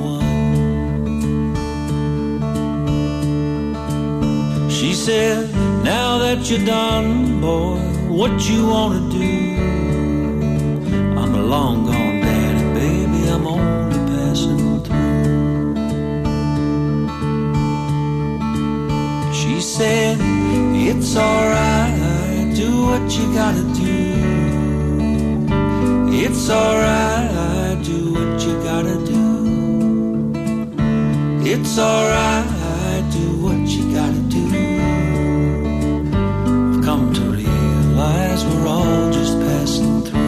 one. She said, now that you're done, boy, what you wanna do? I'm a long gone daddy, baby, I'm only passing through. She said, it's alright, do what you gotta do. It's alright, do what you gotta do. It's alright, do what you gotta do. I've come to realize we're all just passing through.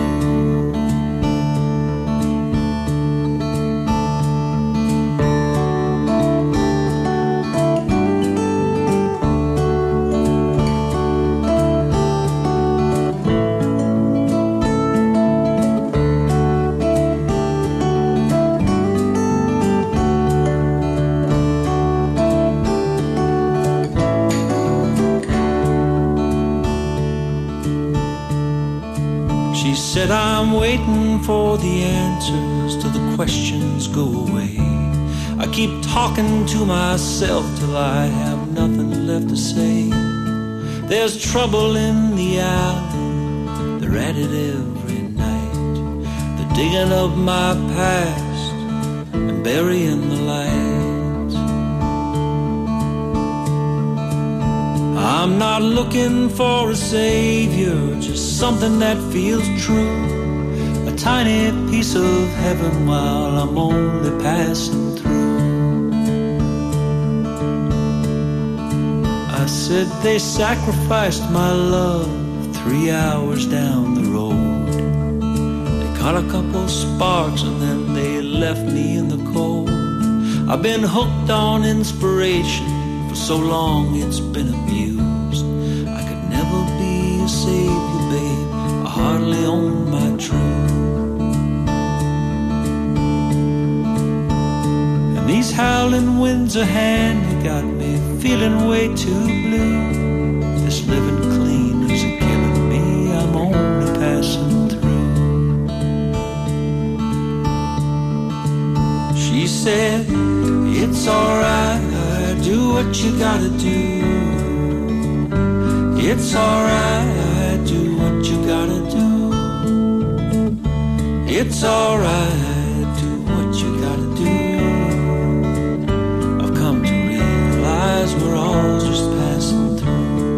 said I'm waiting for the answers till the questions go away. I keep talking to myself till I have nothing left to say. There's trouble in the alley, they're at it every night. They're digging up my past and burying the light. I'm not looking for a savior, just something that feels true. A tiny piece of heaven while I'm only passing through. I said they sacrificed my love 3 hours down the road. They caught a couple sparks and then they left me in the cold. I've been hooked on inspiration for so long it's been abused. I could never be a savior, babe, I hardly own my truth. And these howling winds of hand got me feeling way too blue. This living clean is killing me, I'm only passing through. She said, it's alright, do what you gotta do. It's alright, do what you gotta do. It's alright, do what you gotta do. I've come to realize we're all just passing through.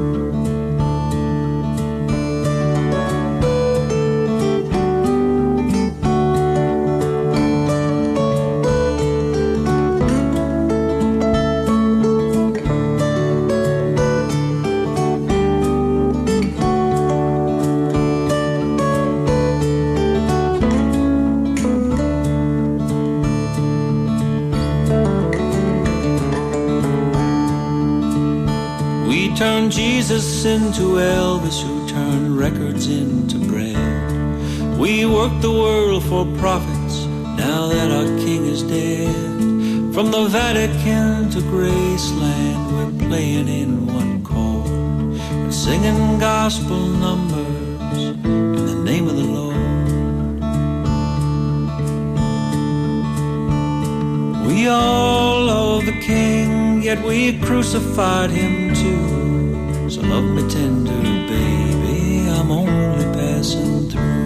Turned Jesus into Elvis, who turned records into bread. We worked the world for profits, now that our king is dead. From the Vatican to Graceland, we're playing in one chord and singing gospel numbers in the name of the Lord. We all love the king, yet we crucified him too. So love me tender, baby, I'm only passing through.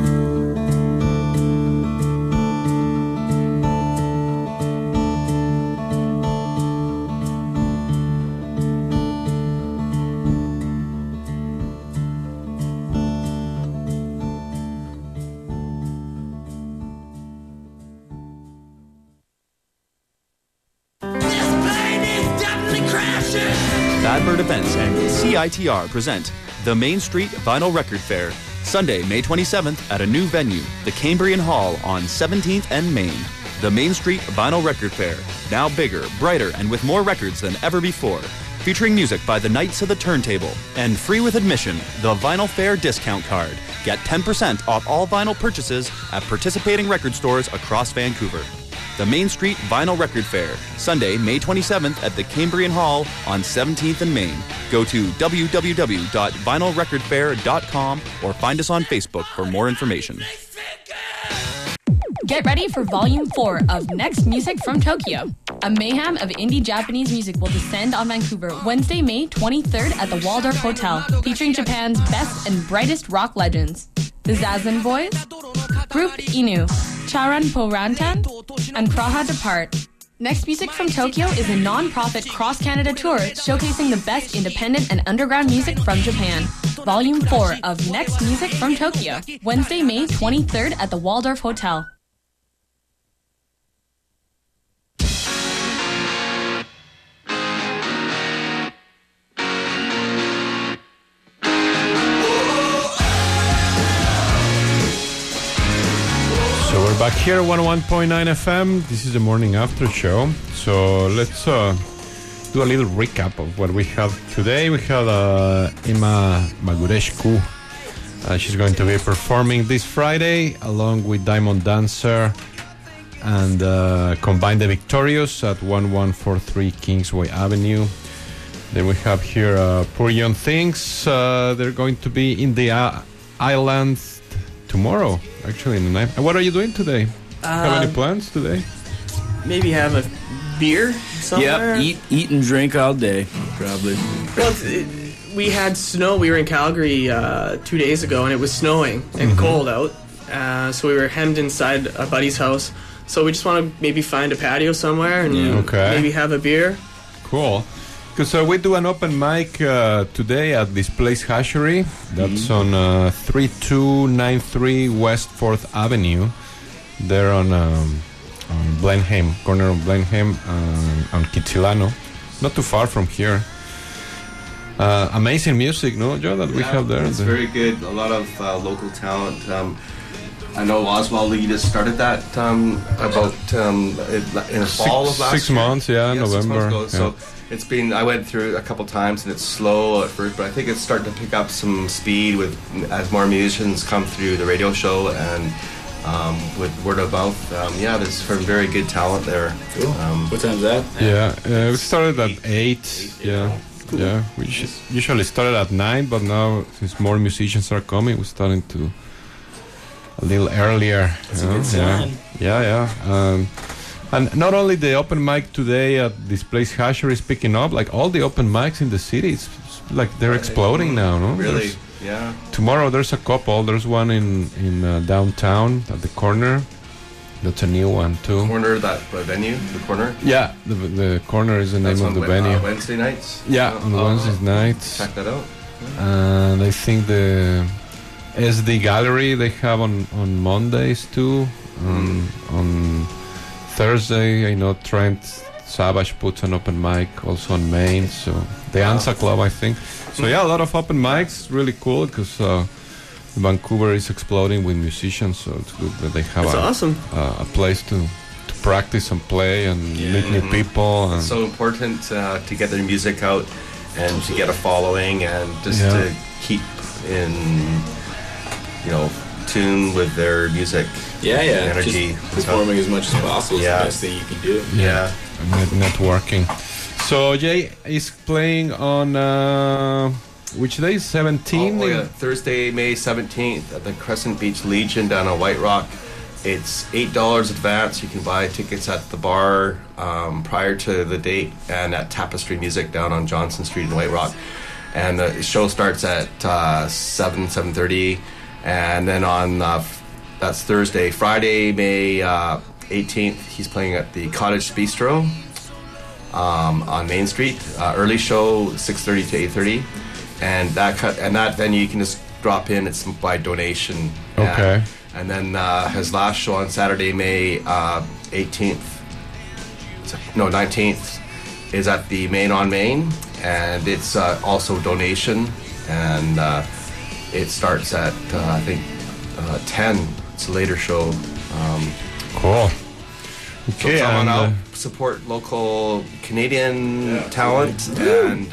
Bad Bird Events and CITR present the Main Street Vinyl Record Fair, Sunday, May 27th at a new venue, the Cambrian Hall on 17th and Main. The Main Street Vinyl Record Fair, now bigger, brighter, and with more records than ever before. Featuring music by the Knights of the Turntable, and free with admission, the Vinyl Fair discount card. Get 10% off all vinyl purchases at participating record stores across Vancouver. The Main Street Vinyl Record Fair, Sunday, May 27th at the Cambrian Hall on 17th and Main. Go to www.vinylrecordfair.com or find us on Facebook for more information. Get ready for Volume 4 of Next Music from Tokyo. A mayhem of indie Japanese music will descend on Vancouver Wednesday, May 23rd at the Waldorf Hotel, featuring Japan's best and brightest rock legends. The Zazen Boys, Group Inu, Charan Porantan, and Praha Depart. Next Music from Tokyo is a non-profit cross-Canada tour showcasing the best independent and underground music from Japan. Volume 4 of Next Music from Tokyo, Wednesday, May 23rd at the Waldorf Hotel. So we're back here at 101.9 FM. This is the morning after show. So let's do a little recap of what we had today. We had Emma Magurescu. She's going to be performing this Friday along with Diamond Dancer and Combine the Victorious at 1143 Kingsway Avenue. Then we have here Poor Young Things. They're going to be in the islands tomorrow, actually, in the night. And what are you doing today? Have any plans today? Maybe have a beer somewhere. Yep, eat and drink all day, probably. Well, we had snow. We were in Calgary 2 days ago, and it was snowing and cold out. So we were hemmed inside a buddy's house. So we just want to maybe find a patio somewhere and maybe have a beer. Cool. Because we do an open mic today at this place Hashery. That's on 3293 West 4th Avenue. They're on Blenheim, corner of Blenheim, on Kitsilano. Not too far from here. Amazing music, no, Joe, that we have there. It's very good. A lot of local talent. I know Oswald, you just started that about in the fall of last year. 6 months, November. 6 months ago. So it's been, I went through it a couple times and it's slow at first, but I think it's starting to pick up some speed as more musicians come through the radio show and with word of mouth. There's some very good talent there. Cool. What time's that? We started at 8. Cool. Yeah, we usually started at 9, but now since more musicians are coming, we're starting to a little earlier. That's a good sign. And not only the open mic today at this place Hashery is picking up, like all the open mics in the city, it's like they're exploding now, no? Really? Tomorrow there's a couple. There's one in downtown at the corner. That's a new one too. Corner, that venue, the corner? Yeah, the corner is the name of the venue. Wednesday nights? Yeah, on Wednesday nights. Check that out. And I think the SD Gallery they have on Mondays too. On Thursday, I know Trent Savage puts an open mic also on Main. So the Ansa Club, I think. So a lot of open mics. Really cool because Vancouver is exploding with musicians. So it's good that they have a place to practice and play and meet new people. And it's so important to get their music out and to get a following and just to keep in tune with their music. Energy. Just performing as much as possible is the best thing you can do. Networking. So Jay is playing on which day? 17? Thursday, May 17th at the Crescent Beach Legion down on White Rock. It's $8 advance. You can buy tickets at the bar prior to the date and at Tapestry Music down on Johnson Street in White Rock. And the show starts at 7:30. And then on that's Thursday. Friday, May 18th, he's playing at the Cottage Bistro on Main Street. Early show, 6:30 to 8:30, and that venue you can just drop in. It's by donation. Okay. And then his last show on Saturday, May 19th, is at the Main on Main, and it's also donation, and it starts at I think 10. It's a later show. Cool. Okay, so come on out, support local Canadian talent, and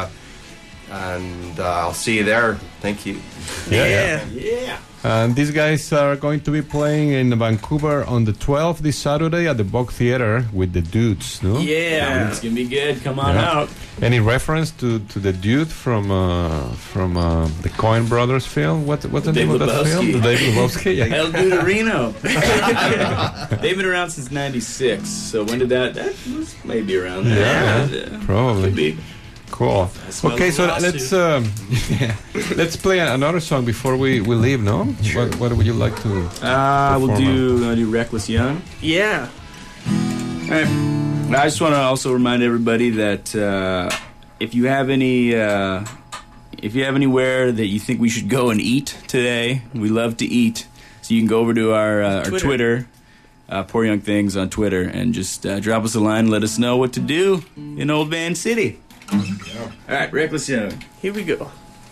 I'll see you there. Thank you. Yeah. And these guys are going to be playing in Vancouver on the 12th this Saturday at the Bog Theatre with the Dudes, no? Yeah, it's gonna be good. Come on out. Any reference to the dude from the Coen Brothers film? What's the name of that film? The Dave Lebowski. El Duderino. They've been around since '96. So when did that was maybe around there. Yeah, probably. Could be. Cool. Okay, so let's play another song before we leave. No, sure. What would you like to? We'll do "Reckless Young." Yeah. All right. I just want to also remind everybody that if you have anywhere that you think we should go and eat today, we love to eat. So you can go over to our Twitter. Poor Young Things on Twitter, and just drop us a line. Let us know what to do in Old Van City. All right, Reckless Young. Here we go.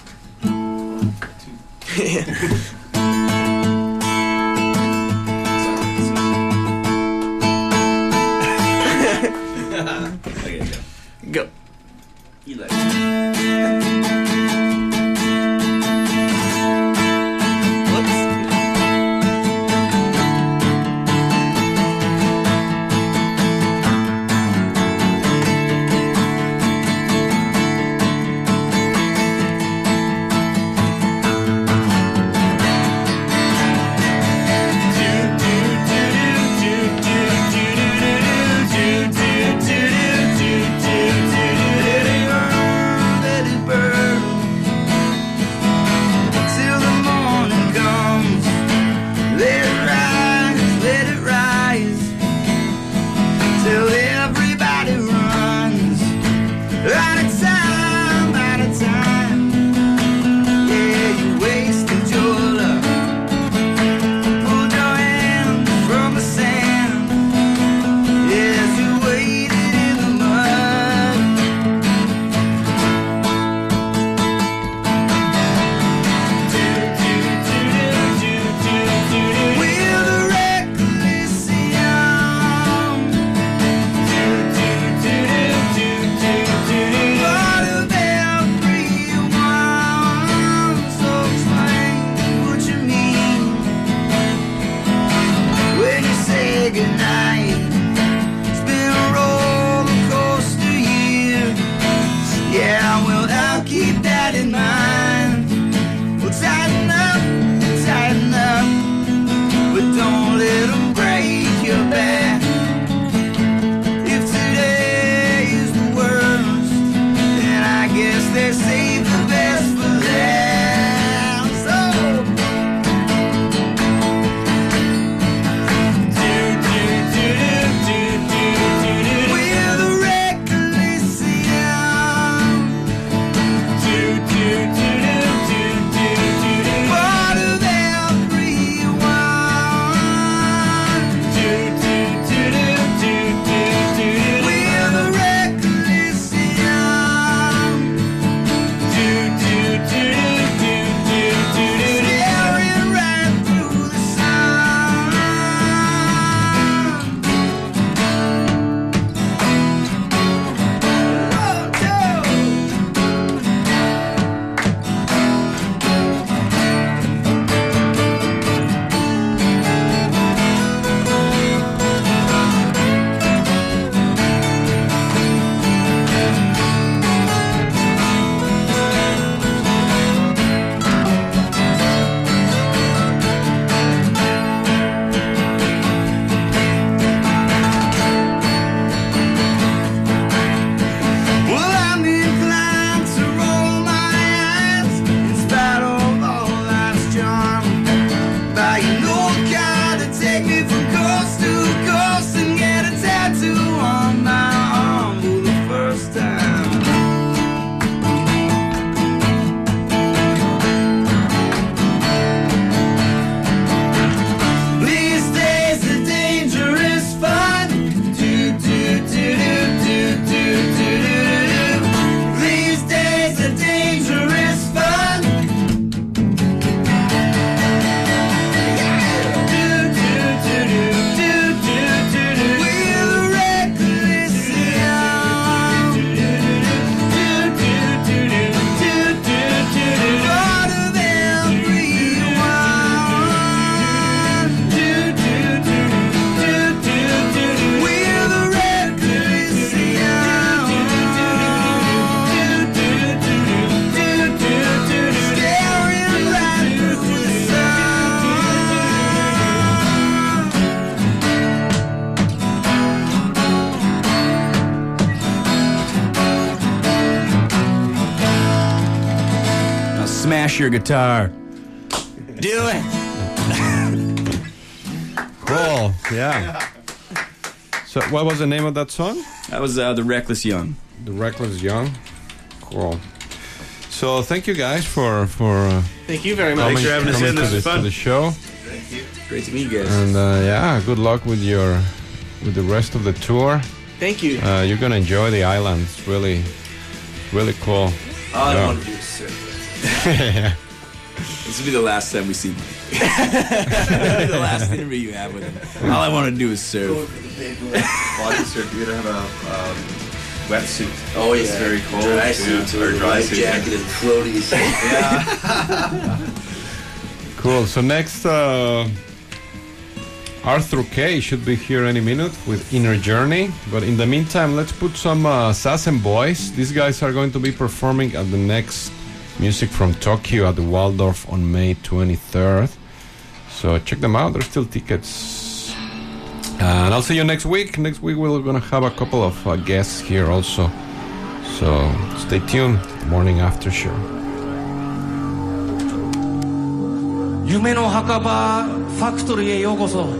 Go. You like well, I'll keep that in mind. Well, tighten up, but don't let them break your back. If today is the worst, then I guess they save the best for last. So we're the reckless young. Part of everyone. We're the reckless young. Staring right through the sun. Well, I'm inclined to roll my eyes in spite of all life's charm. Buying no car to take me from coast to coast and get a tattoo on my arm for the first time. These days are dangerous fun. These days are dangerous fun. We're the reckless young. Part of everyone. We're the reckless young. Staring right through the sun. Now smash your guitar. Do it. Cool. Yeah. So, what was the name of that song? That was The Reckless Young. The Reckless Young. Cool. So, thank you guys for Thank you very much. coming, Thanks for having us coming in. to, This was to fun. the show. Great to meet you guys. And yeah, good luck with the rest of the tour. Thank you. You're gonna enjoy the island. It's really cool. All I Yeah. want to do is surf. Yeah. This will be the last time we see Mike. The last interview you have with him. All I want to do is surf. Body surf, you're gonna have a wetsuit. Oh yeah, It's very cold. Dry too. suit Or with a dry life suit. jacket and floaties. Yeah. Cool. So next, Arthur K should be here any minute with Inner Journey. But in the meantime, let's put some Sassen Boys. These guys are going to be performing at the next Music from Tokyo at the Waldorf on May 23rd. So check them out. There's still tickets. And I'll see you next week. Next week we're going to have a couple of guests here also. So stay tuned. Morning After Show. 夢の墓場ファクトリーへようこそ。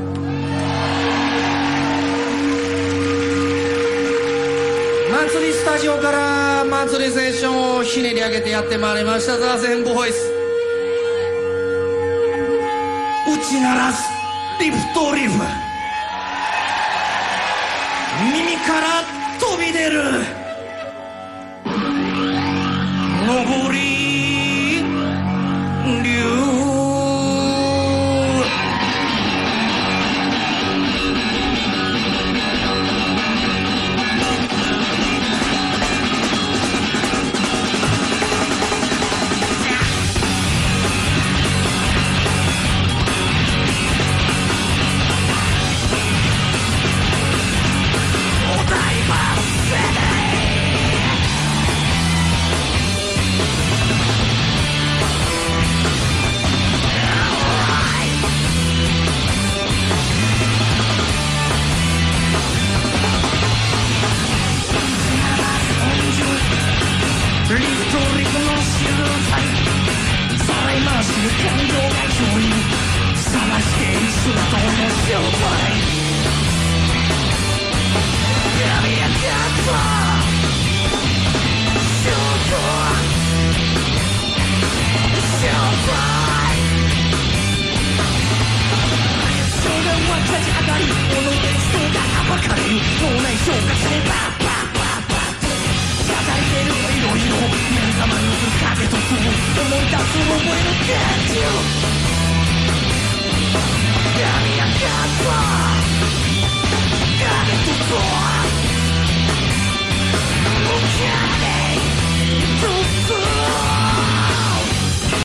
マンツリースタジオからマンツリーセッションをひねり上げてやってまいりましたザ・ゼンボーイス。打ち鳴らすリフトリフ、耳から飛び出る上り竜。お台場セレリトリコの集会さらい回しに感情が共有探していくとの商売